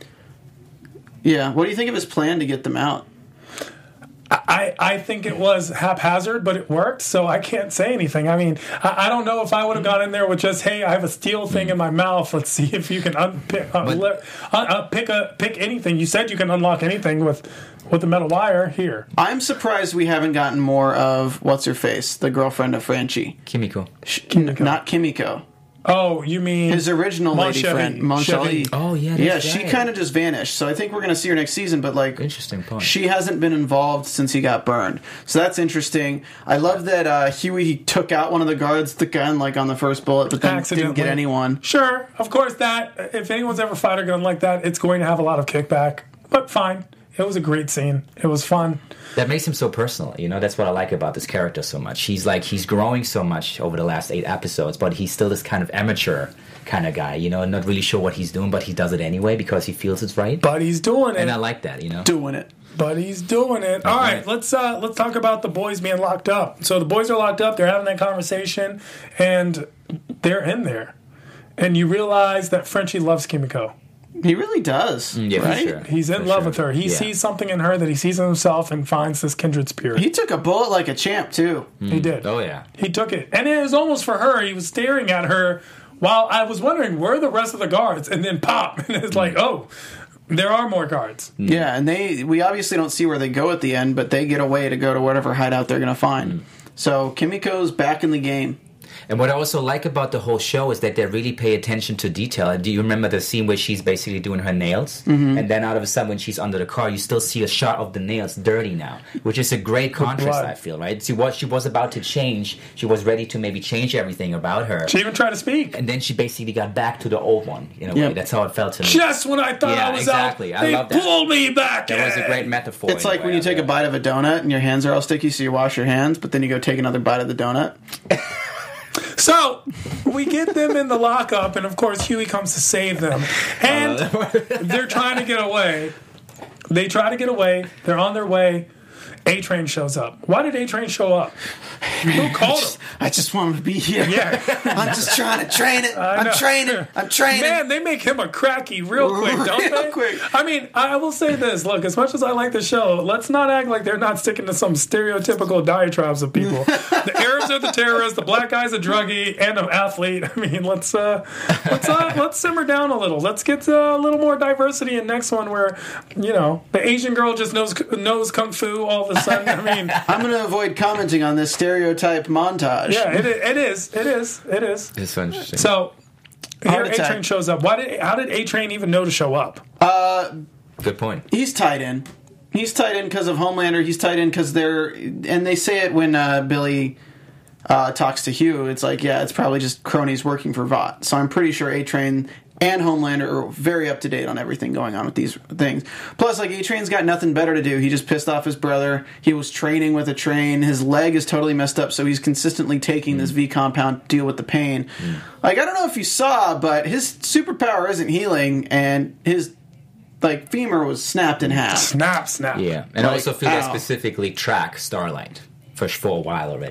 Speaker 3: Yeah. What do you think of his plan to get them out?
Speaker 1: I, I think it was haphazard, but it worked, so I can't say anything. I mean, I, I don't know if I would have gone in there with just, hey, I have a steel thing in my mouth. Let's see if you can unpick, uh,
Speaker 4: But-
Speaker 1: le- uh, uh, pick a pick anything. You said you can unlock anything with with the metal wire. Here,
Speaker 3: I'm surprised we haven't gotten more of what's her face, the girlfriend of Franchi.
Speaker 4: Kimiko.
Speaker 3: Sh- Not Kimiko.
Speaker 1: oh, you mean
Speaker 3: His original lady
Speaker 1: Mon
Speaker 3: friend,
Speaker 1: Chevy.
Speaker 3: Mon
Speaker 1: Chevy.
Speaker 3: Chevy.
Speaker 4: Oh, yeah,
Speaker 3: Yeah,
Speaker 4: that's
Speaker 3: she
Speaker 4: right.
Speaker 3: kind of just vanished. So I think we're going to see her next season, but like,
Speaker 4: Interesting point.
Speaker 3: she hasn't been involved since he got burned. So that's interesting. I love that uh, Huey he took out one of the guards, the gun, like on the first bullet, but then
Speaker 1: Accidentally.
Speaker 3: didn't get anyone.
Speaker 1: Sure, of course. That if anyone's ever fired a gun like that, it's going to have a lot of kickback. But fine, it was a great scene. It was fun.
Speaker 4: That makes him so personal, you know. That's what I like about this character so much. He's like he's growing so much over the last eight episodes, but he's still this kind of amateur kind of guy, you know, not really sure what he's doing, but he does it anyway because he feels it's right.
Speaker 1: But he's doing it.
Speaker 4: And I like that, you know.
Speaker 3: Doing it.
Speaker 1: But he's doing it. All right, let's uh, let's talk about the boys being locked up. So the boys are locked up. They're having that conversation, and they're in there. And you realize that Frenchie loves Kimiko.
Speaker 3: He really does.
Speaker 4: Yeah, for
Speaker 3: right?
Speaker 4: sure.
Speaker 1: He's in
Speaker 4: For
Speaker 1: love
Speaker 4: sure.
Speaker 1: with her. He
Speaker 4: Yeah.
Speaker 1: sees something in her that he sees in himself and finds this kindred spirit.
Speaker 3: He took a bullet like a champ, too.
Speaker 1: He did.
Speaker 4: Oh yeah.
Speaker 1: He took it. And it was almost for her. He was staring at her while I was wondering, where are the rest of the guards? And then pop. And it's like, oh, there are more guards.
Speaker 3: Yeah, and they we obviously don't see where they go at the end, but they get away to go to whatever hideout they're going to find. So Kimiko's back in the game.
Speaker 4: And what I also like about the whole show is that they really pay attention to detail. Do you remember the scene where she's basically doing her nails? Mm-hmm. And then out of a sudden when she's under the car, you still see a shot of the nails dirty now, which is a great contrast,
Speaker 1: blood.
Speaker 4: I feel, right? See what she was about to change. She was ready to maybe change everything about her.
Speaker 1: She even tried to speak.
Speaker 4: And then she basically got back to the old one, in a
Speaker 3: Yeah.
Speaker 4: way. That's how it felt to me.
Speaker 1: Just when I thought
Speaker 4: Yeah,
Speaker 1: I was
Speaker 4: exactly.
Speaker 1: out,
Speaker 4: I
Speaker 1: they
Speaker 4: love that.
Speaker 1: pulled me back.
Speaker 4: That was a
Speaker 1: in.
Speaker 4: great metaphor.
Speaker 3: It's
Speaker 4: in a
Speaker 3: like
Speaker 4: way,
Speaker 3: when you
Speaker 4: I
Speaker 3: take a
Speaker 4: love
Speaker 3: bite of a donut and your hands are all sticky, so you wash your hands, but then you go take another bite of the donut.
Speaker 1: So we get them in the lockup, and of course Huey comes to save them. And they're trying to get away. They try to get away. They're on their way. A-Train shows up. Why did A-Train show up? Who called him?
Speaker 3: I just want him to be here.
Speaker 1: Yeah.
Speaker 3: I'm just trying to train it.
Speaker 1: I
Speaker 3: I'm
Speaker 1: know.
Speaker 3: training. I'm training.
Speaker 1: Man, they make him a cracky real quick, don't
Speaker 3: Real
Speaker 1: they?
Speaker 3: quick.
Speaker 1: I mean, I will say this. Look, as much as I like the show, let's not act like they're not sticking to some stereotypical diatribes of people. The Arabs are the terrorists, the black guy's a druggie and an athlete. I mean, let's uh, let's uh, let's simmer down a little. Let's get uh, a little more diversity in next one where, you know, the Asian girl just knows knows kung fu all of a sudden. I mean,
Speaker 3: I'm going to avoid commenting on this stereotype montage.
Speaker 1: yeah, it, it is. It is. It is.
Speaker 4: It's so interesting.
Speaker 1: So here
Speaker 3: Heart attack.
Speaker 1: A-Train shows up. Why did how did A-Train even know to show up?
Speaker 4: Good point.
Speaker 3: He's tied in. He's tied in because of Homelander. He's tied in because they're... And they say it when uh, Billy uh, talks to Hugh. It's like, yeah, it's probably just cronies working for Vought. So I'm pretty sure A-Train and Homelander are very up to date on everything going on with these things. Plus, like, A-Train's got nothing better to do. He just pissed off his brother. He was training with a train. His leg is totally messed up, so he's consistently taking this V compound to deal with the pain. Like, I don't know if you saw, but his superpower isn't healing, and his, like, femur was snapped in half.
Speaker 1: Snap, snap.
Speaker 4: Yeah. And I
Speaker 3: Like,
Speaker 4: also feel that
Speaker 3: ow.
Speaker 4: specifically track Starlight for, for a while already.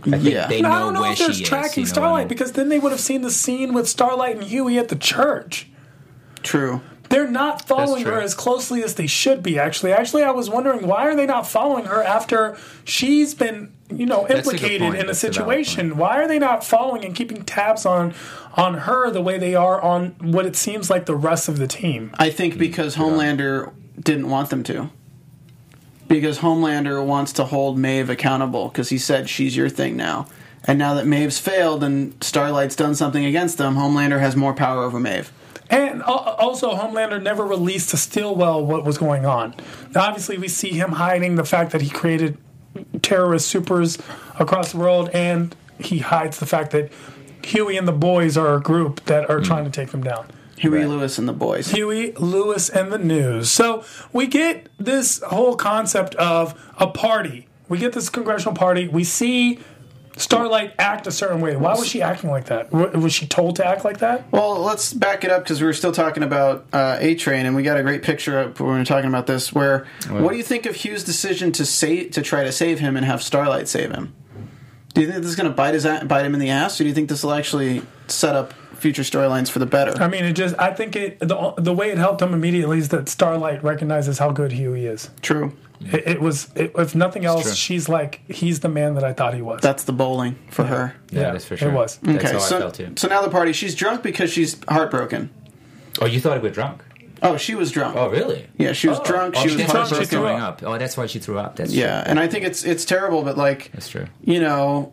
Speaker 4: I think
Speaker 3: Yeah.
Speaker 4: they
Speaker 1: No,
Speaker 4: know
Speaker 1: I don't know
Speaker 4: where
Speaker 1: if there's
Speaker 4: she is.
Speaker 1: tracking
Speaker 4: you know what I
Speaker 1: Starlight
Speaker 4: mean?
Speaker 1: because then they would have seen the scene with Starlight and Huey at the church.
Speaker 3: True.
Speaker 1: They're not following
Speaker 4: true.
Speaker 1: her as closely as they should be, actually. Actually, I was wondering, why are they not following her after she's been, you know,
Speaker 4: That's a good
Speaker 1: implicated
Speaker 4: point.
Speaker 1: in a
Speaker 4: That's a valid
Speaker 1: situation? Why are they not following and keeping tabs on on her the way they are on what it seems like the rest of the team?
Speaker 3: I think because Homelander didn't want them to. Because Homelander wants to hold Maeve accountable because he said she's your thing now. And now that Maeve's failed and Starlight's done something against them, Homelander has more power over Maeve.
Speaker 1: And al- also, Homelander never released to Stillwell what was going on. Now, obviously, we see him hiding the fact that he created terrorist supers across the world, and he hides the fact that Huey and the boys are a group that are trying to take them down.
Speaker 3: Huey
Speaker 4: Right.
Speaker 3: Lewis and the boys.
Speaker 1: Huey, Lewis, and the news. So we get this whole concept of a party. We get this congressional party. We see Starlight act a certain way. Why was she acting like that? W- Was she told to act like that?
Speaker 3: Well, let's back it up because we were still talking about uh, A-Train, and we got a great picture up when we were talking about this. Where, what do you think of Hugh's decision to say to try to save him and have Starlight save him? Do you think this is going to bite his a- bite him in the ass, or do you think this will actually set up future storylines for the better?
Speaker 1: I mean, it just. I think it. The, the way it helped him immediately is that Starlight recognizes how good Huey is.
Speaker 3: True.
Speaker 1: It, it was. It, if nothing else,
Speaker 4: true.
Speaker 1: she's like, he's the man that I thought he was.
Speaker 3: That's the bowling for her.
Speaker 4: Yeah,
Speaker 1: Yeah,
Speaker 4: that's for
Speaker 1: it
Speaker 4: sure.
Speaker 1: was.
Speaker 4: That's
Speaker 3: Okay,
Speaker 4: how
Speaker 3: so
Speaker 4: I felt too.
Speaker 3: so now the party. She's drunk because she's heartbroken.
Speaker 4: Oh, you thought we were drunk?
Speaker 3: Oh, she was drunk.
Speaker 4: Oh, really?
Speaker 3: Yeah, she was
Speaker 1: Oh.
Speaker 3: drunk.
Speaker 4: Oh,
Speaker 3: She
Speaker 4: she
Speaker 3: was
Speaker 4: that's why she's
Speaker 3: heartbroken.
Speaker 1: threw
Speaker 4: throwing
Speaker 1: up.
Speaker 4: up. Oh, that's why she threw up. That's
Speaker 3: Yeah,
Speaker 4: true.
Speaker 3: and I think it's it's terrible, but like
Speaker 4: That's true.
Speaker 3: you know,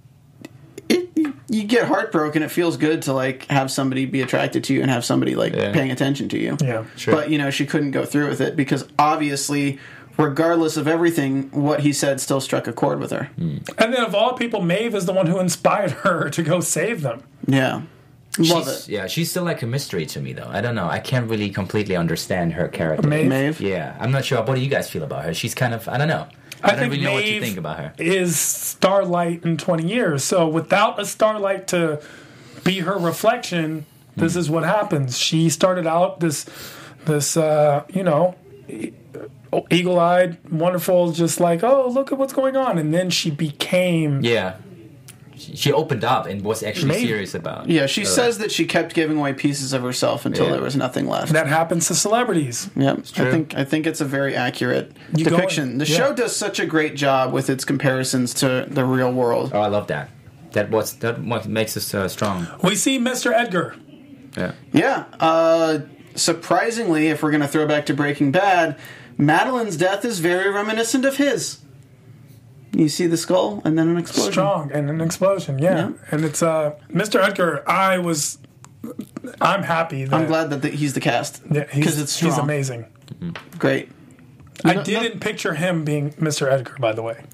Speaker 3: it, you get heartbroken. It feels good to like have somebody be attracted to you and have somebody like
Speaker 4: Yeah.
Speaker 3: paying attention to you.
Speaker 1: Yeah.
Speaker 4: Sure.
Speaker 3: But you know, she couldn't go through with it because obviously, regardless of everything, what he said still struck a chord with her.
Speaker 1: And then, of all people, Maeve is the one who inspired her to go save them.
Speaker 3: Yeah, love
Speaker 4: She's,
Speaker 3: it.
Speaker 4: yeah, she's still like a mystery to me, though. I don't know. I can't really completely understand her character.
Speaker 1: Maeve?
Speaker 3: Maeve.
Speaker 4: Yeah, I'm not sure. What do you guys feel about her? She's kind of, I don't know.
Speaker 1: I,
Speaker 4: I, don't
Speaker 1: think
Speaker 4: really know what to
Speaker 1: Maeve
Speaker 4: think about her.
Speaker 1: is Starlight in twenty years. So without a Starlight to be her reflection, this is what happens. She started out this, this uh, you know, e- eagle-eyed, wonderful, just like, oh, look at what's going on. And then she became...
Speaker 4: Yeah. She she opened up and was actually
Speaker 1: Maybe.
Speaker 4: serious about
Speaker 3: Yeah, she
Speaker 4: uh,
Speaker 3: says that she kept giving away pieces of herself until
Speaker 4: Yeah.
Speaker 3: there was nothing left.
Speaker 1: That happens to celebrities.
Speaker 3: Yep, I
Speaker 4: true.
Speaker 3: think I think it's a very accurate
Speaker 1: You go-
Speaker 3: depiction. The
Speaker 1: yeah.
Speaker 3: show does such a great job with its comparisons to the real world.
Speaker 4: Oh, I love that. That was that what makes us uh, strong.
Speaker 1: We see Mister Edgar.
Speaker 4: Yeah.
Speaker 3: Yeah, uh, surprisingly, if we're going to throw back to Breaking Bad, Madeline's death is very reminiscent of his. You see the skull and then an explosion.
Speaker 1: Strong and an explosion, yeah.
Speaker 3: Yeah.
Speaker 1: And it's uh, Mister Edgar. I was, I'm happy. That,
Speaker 3: I'm glad that the, he's the cast
Speaker 1: yeah,
Speaker 3: because
Speaker 1: he's,
Speaker 3: it's strong.
Speaker 1: he's amazing.
Speaker 3: Great.
Speaker 1: I
Speaker 3: know-
Speaker 1: didn't picture him being Mister Edgar, by the way.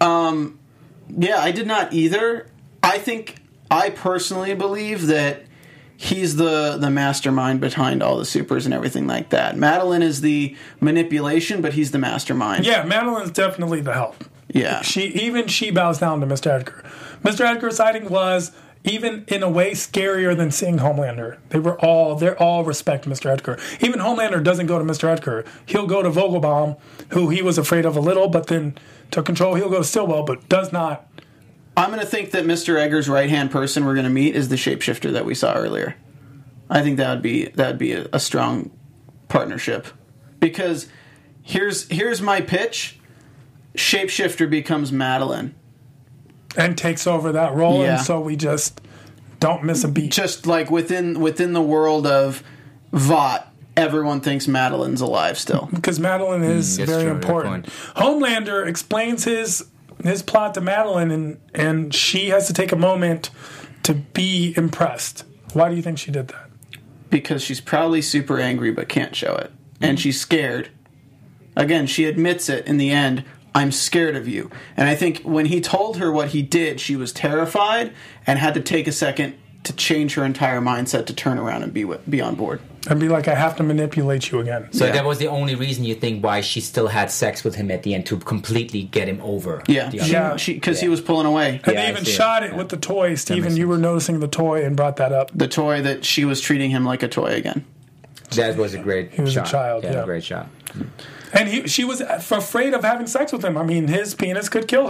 Speaker 3: Yeah, I did not either. I think I personally believe that he's the the mastermind behind all the supers and everything like that. Madeline is the manipulation, but he's the mastermind.
Speaker 1: Yeah, Madeline's definitely the help.
Speaker 3: Yeah.
Speaker 1: She even she bows down to Mister Edgar. Mister Edgar's sighting was even in a way scarier than seeing Homelander. They were all they all respect Mister Edgar. Even Homelander doesn't go to Mister Edgar. He'll go to Vogelbaum, who he was afraid of a little, but then took control. He'll go to Stillwell, but does not.
Speaker 3: I'm going to think that Mister Edgar's right hand person we're going to meet is the shapeshifter that we saw earlier. I think that would be that would be a, a strong partnership because here's here's my pitch: shapeshifter becomes Madeline.
Speaker 1: And takes over that role,
Speaker 3: Yeah.
Speaker 1: and so we just don't miss a beat.
Speaker 3: Just like within within the world of Vought, everyone thinks Madeline's alive still.
Speaker 1: Because Madeline is
Speaker 4: that's
Speaker 1: very
Speaker 4: true, good
Speaker 1: important.
Speaker 4: point.
Speaker 1: Homelander explains his his plot to Madeline, and and she has to take a moment to be impressed. Why do you think she did that?
Speaker 3: Because she's probably super angry but can't show it. And she's scared. Again, she admits it in the end. I'm scared of you. And I think when he told her what he did, she was terrified and had to take a second to change her entire mindset to turn around and be wi- be on board.
Speaker 1: And be like, I have to manipulate you again.
Speaker 4: So
Speaker 3: Yeah.
Speaker 4: that was the only reason you think why she still had sex with him at the end to completely get him over.
Speaker 3: Yeah,
Speaker 4: the
Speaker 3: she,
Speaker 1: Yeah.
Speaker 3: she, because he
Speaker 4: Yeah.
Speaker 3: was pulling away.
Speaker 1: And
Speaker 4: Yeah,
Speaker 1: they
Speaker 4: I
Speaker 1: even
Speaker 4: see it.
Speaker 1: shot it
Speaker 4: Yeah.
Speaker 1: with the toy. Steven,
Speaker 4: makes
Speaker 1: you were
Speaker 4: sense.
Speaker 1: noticing the toy and brought that up.
Speaker 3: The toy that she was treating him like a toy again.
Speaker 4: That was a great
Speaker 1: He was a
Speaker 4: shot.
Speaker 1: child,
Speaker 4: Yeah,
Speaker 1: yeah.
Speaker 4: a great shot.
Speaker 1: And he, she was afraid of having sex with him. I mean, his penis could kill her.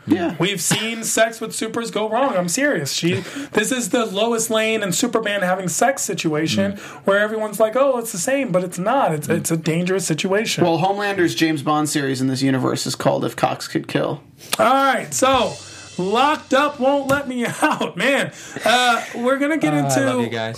Speaker 3: Yeah.
Speaker 1: We've seen sex with supers go wrong. I'm serious. She, this is the Lois Lane and Superman having sex situation mm. where everyone's like, oh, it's the same, but it's not. It's mm. it's a dangerous situation.
Speaker 3: Well, Homelander's James Bond series in this universe is called If Cox Could Kill.
Speaker 1: All right, so Locked Up Won't Let Me Out, man. Uh, we're gonna get
Speaker 4: uh,
Speaker 1: into.
Speaker 4: I love you guys.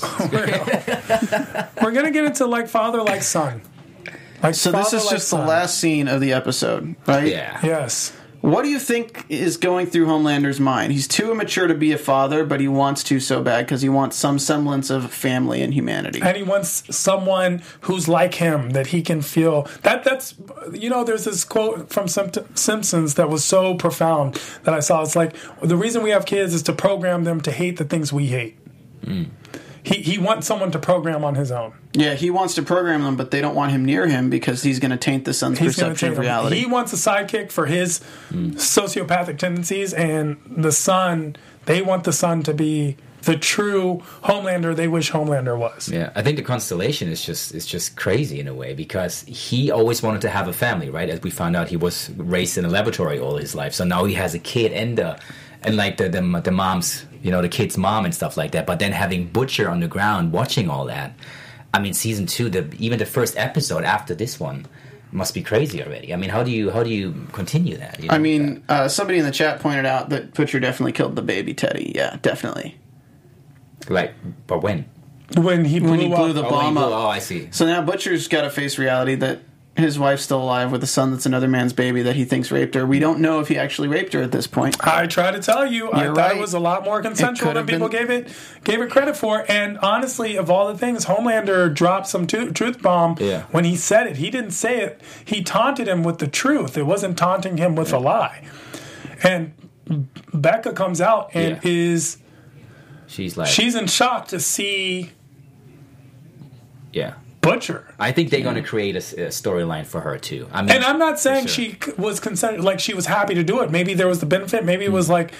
Speaker 1: we're, we're gonna get into like father, like son. Like
Speaker 3: so this is
Speaker 1: like
Speaker 3: just
Speaker 1: son.
Speaker 3: the last scene of the episode, right?
Speaker 4: Yeah.
Speaker 1: Yes.
Speaker 3: What do you think is going through Homelander's mind? He's too immature to be a father, but he wants to so bad because he wants some semblance of family and humanity.
Speaker 1: And he wants someone who's like him that he can feel. That that's you know, there's this quote from Simpsons that was so profound that I saw. It's like, the reason we have kids is to program them to hate the things we hate. Mm. He he wants someone to program on his own.
Speaker 3: Yeah, he wants to program them, but they don't want him near him because he's going to taint the son's he's perception of reality.
Speaker 1: He wants a sidekick for his mm. sociopathic tendencies, and the son, they want the son to be the true Homelander they wish Homelander was.
Speaker 4: Yeah, I think the constellation is just is just crazy in a way because he always wanted to have a family, right? As we found out, he was raised in a laboratory all his life, so now he has a kid and the and like the the, the mom's. You know, the kid's mom and stuff like that. But then having Butcher on the ground watching all that. I mean, season two, the even the first episode after this one must be crazy already. I mean, how do you how do you continue that? You know,
Speaker 3: I mean, uh, somebody in the chat pointed out that Butcher definitely killed the baby Teddy. Yeah, definitely.
Speaker 4: Like, but when?
Speaker 1: When he blew,
Speaker 3: when he blew
Speaker 1: up.
Speaker 3: the
Speaker 4: oh,
Speaker 3: bomb
Speaker 4: blew,
Speaker 3: up.
Speaker 4: Oh, I see.
Speaker 3: So now Butcher's got to face reality that his wife's still alive with a son that's another man's baby that he thinks raped her. We don't know if he actually raped her at this point.
Speaker 1: I try to tell you,
Speaker 3: You're
Speaker 1: I thought
Speaker 3: right.
Speaker 1: it was a lot more consensual than people
Speaker 3: been...
Speaker 1: gave it gave it credit for. And honestly, of all the things, Homelander dropped some tu- truth bomb
Speaker 4: yeah.
Speaker 1: when he said it. He didn't say it. He taunted him with the truth. It wasn't taunting him with yeah. a lie. And Becca comes out and
Speaker 4: yeah.
Speaker 1: is
Speaker 4: she's like
Speaker 1: she's in shock to see
Speaker 4: yeah.
Speaker 1: Butcher.
Speaker 4: I think they're going to create a, a storyline for her too. I mean,
Speaker 1: and I'm not saying
Speaker 4: sure.
Speaker 1: she was consent, like she was happy to do it. Maybe there was the benefit. Maybe it was like,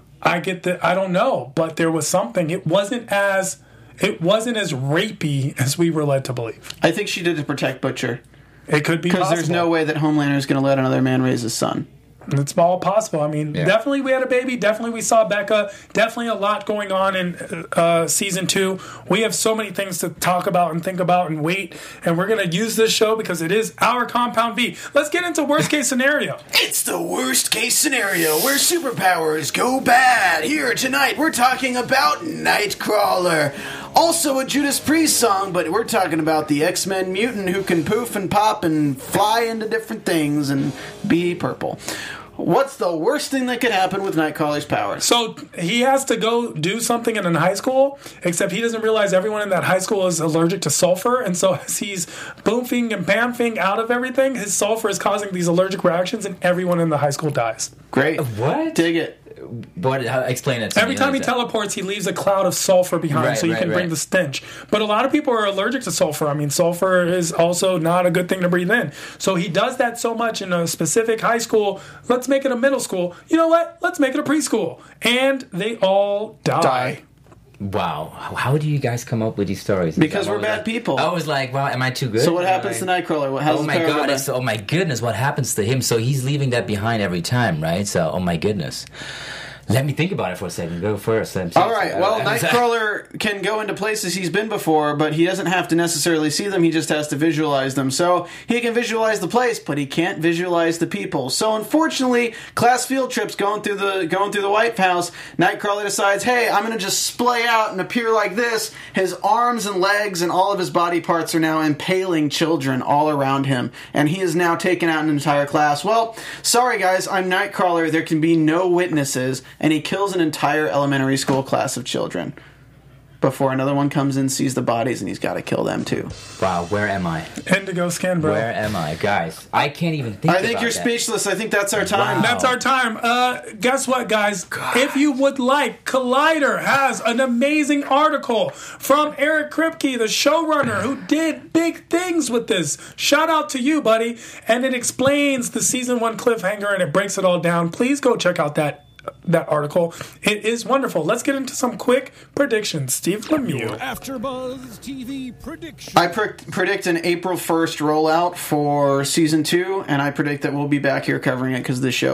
Speaker 1: I get the, I don't know, but there was something. It wasn't as, it wasn't as rapey as we were led to believe.
Speaker 3: I think she did to protect Butcher.
Speaker 1: It could be
Speaker 3: because there's no way that Homelander is going to let another man raise his son.
Speaker 1: It's all possible. I mean,
Speaker 4: yeah.
Speaker 1: definitely we had a baby. Definitely we saw Becca. Definitely a lot going on in uh, season two. We have so many things to talk about and think about and wait. And we're going to use this show because it is our Compound V. Let's get into worst case scenario.
Speaker 3: It's the worst case scenario where superpowers go bad. Here tonight we're talking about Nightcrawler. Also a Judas Priest song, but we're talking about the X-Men mutant who can poof and pop and fly into different things and be purple. What's the worst thing that could happen with Nightcrawler's powers?
Speaker 1: So he has to go do something in a high school, except he doesn't realize everyone in that high school is allergic to sulfur, and so as he's boofing and pamphing out of everything, his sulfur is causing these allergic reactions, and everyone in the high school dies.
Speaker 3: Great.
Speaker 4: What?
Speaker 3: Dig it.
Speaker 4: What? How, explain it to
Speaker 1: Every
Speaker 4: me.
Speaker 1: time he
Speaker 4: that?
Speaker 1: teleports, he leaves a cloud of sulfur behind,
Speaker 4: Right,
Speaker 1: so you
Speaker 4: right,
Speaker 1: can bring
Speaker 4: right.
Speaker 1: the stench. But a lot of people are allergic to sulfur. I mean, sulfur is also not a good thing to breathe in. So he does that so much in a specific high school. Let's make it a middle school. You know what? Let's make it a preschool. And they all die.
Speaker 3: Die.
Speaker 4: Wow. How, how do you guys come up with these stories?
Speaker 3: Because
Speaker 4: I
Speaker 3: we're
Speaker 4: was
Speaker 3: bad
Speaker 4: like-
Speaker 3: people.
Speaker 4: I was like, wow, am I too good?
Speaker 3: So what happens
Speaker 4: Like-
Speaker 3: to Nightcrawler? What- How's
Speaker 4: Oh
Speaker 3: his
Speaker 4: my
Speaker 3: power go
Speaker 4: god!
Speaker 3: bad?
Speaker 4: It's, oh my goodness! What happens to him? So he's leaving that behind every time, right? So, oh my goodness. Let me think about it for a second. Go first. I'm
Speaker 3: All right.
Speaker 4: serious.
Speaker 3: Well,
Speaker 4: Uh,
Speaker 3: Nightcrawler can go into places he's been before, but he doesn't have to necessarily see them. He just has to visualize them. So he can visualize the place, but he can't visualize the people. So unfortunately, class field trips going through the going through the White House. Nightcrawler decides, hey, I'm going to just splay out and appear like this. His arms and legs and all of his body parts are now impaling children all around him, and he is now taken out an entire class. Well, sorry guys, I'm Nightcrawler. There can be no witnesses. And he kills an entire elementary school class of children before another one comes in, sees the bodies, and he's got to kill them too.
Speaker 4: Wow, where am I?
Speaker 1: Indigo skin, bro.
Speaker 4: Where am I, guys? I can't even think.
Speaker 3: I think
Speaker 4: about
Speaker 3: you're
Speaker 4: that.
Speaker 3: speechless. I think that's our time.
Speaker 4: Wow.
Speaker 1: That's our time. Uh, guess what, guys? If you would like, Collider has an amazing article from Eric Kripke, the showrunner, who did big things with this. Shout out to you, buddy. And it explains the season one cliffhanger and it breaks it all down. Please go check out that that article. It is wonderful. Let's get into some quick predictions. Steve Lemieux.
Speaker 5: AfterBuzz T V prediction.
Speaker 3: I pre- predict an April first rollout for season two, and I predict that we'll be back here covering it because this show is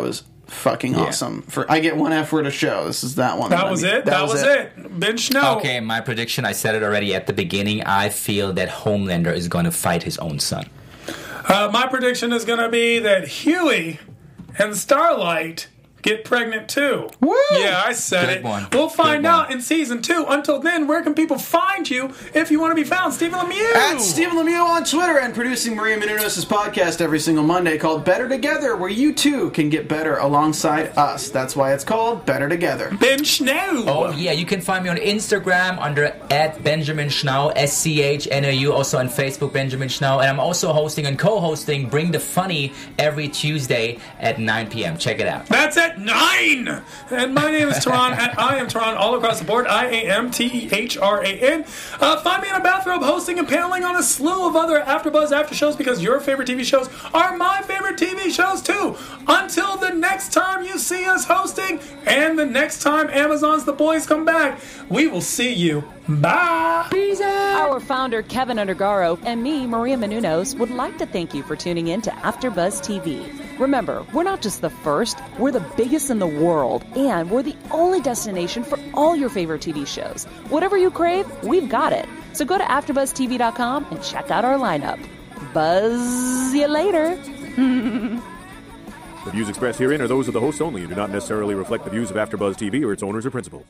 Speaker 3: fucking awesome. For I get one F word a show. This is that one.
Speaker 1: That
Speaker 3: I
Speaker 1: was
Speaker 3: mean,
Speaker 1: it. That, was it. Ben Snow.
Speaker 4: Okay, my prediction, I said it already at the beginning. I feel that Homelander is going to fight his own son.
Speaker 1: Uh, my prediction is going to be that Huey and Starlight get pregnant too.
Speaker 3: Woo!
Speaker 1: Yeah, I said
Speaker 4: Good
Speaker 1: it.
Speaker 4: one.
Speaker 1: We'll find
Speaker 4: Good one.
Speaker 1: out in season two. Until then, where can people find you if you want to be found? Stephen Lemieux.
Speaker 3: At Stephen Lemieux on Twitter and producing Maria Menounos' podcast every single Monday called Better Together, where you too can get better alongside us. That's why it's called Better Together.
Speaker 1: Ben Snow.
Speaker 4: Oh, yeah, you can find me on Instagram under at Benjamin Schnau, S C H N A U, also on Facebook, Benjamin Schnau. And I'm also hosting and co-hosting Bring the Funny every Tuesday at nine p.m. Check it out.
Speaker 1: That's at nine. And my name is Tehran, and I am Tehran all across the board. I A M T E H R A N. Uh, find me in a bathrobe hosting and paneling on a slew of other AfterBuzz after shows because your favorite T V shows are my favorite T V shows too. Until the next time you see us hosting and the next time Amazon's The Boys come back, we will see you. Bye. Peace out.
Speaker 2: Our founder, Kevin Undergaro, and me, Maria Menounos, would like to thank you for tuning in to AfterBuzz T V. Remember, we're not just the first, we're the biggest in the world, and we're the only destination for all your favorite T V shows. Whatever you crave, we've got it. So go to after buzz T V dot com and check out our lineup. Buzz you later.
Speaker 6: The views expressed herein are those of the hosts only and do not necessarily reflect the views of AfterBuzz T V or its owners or principals.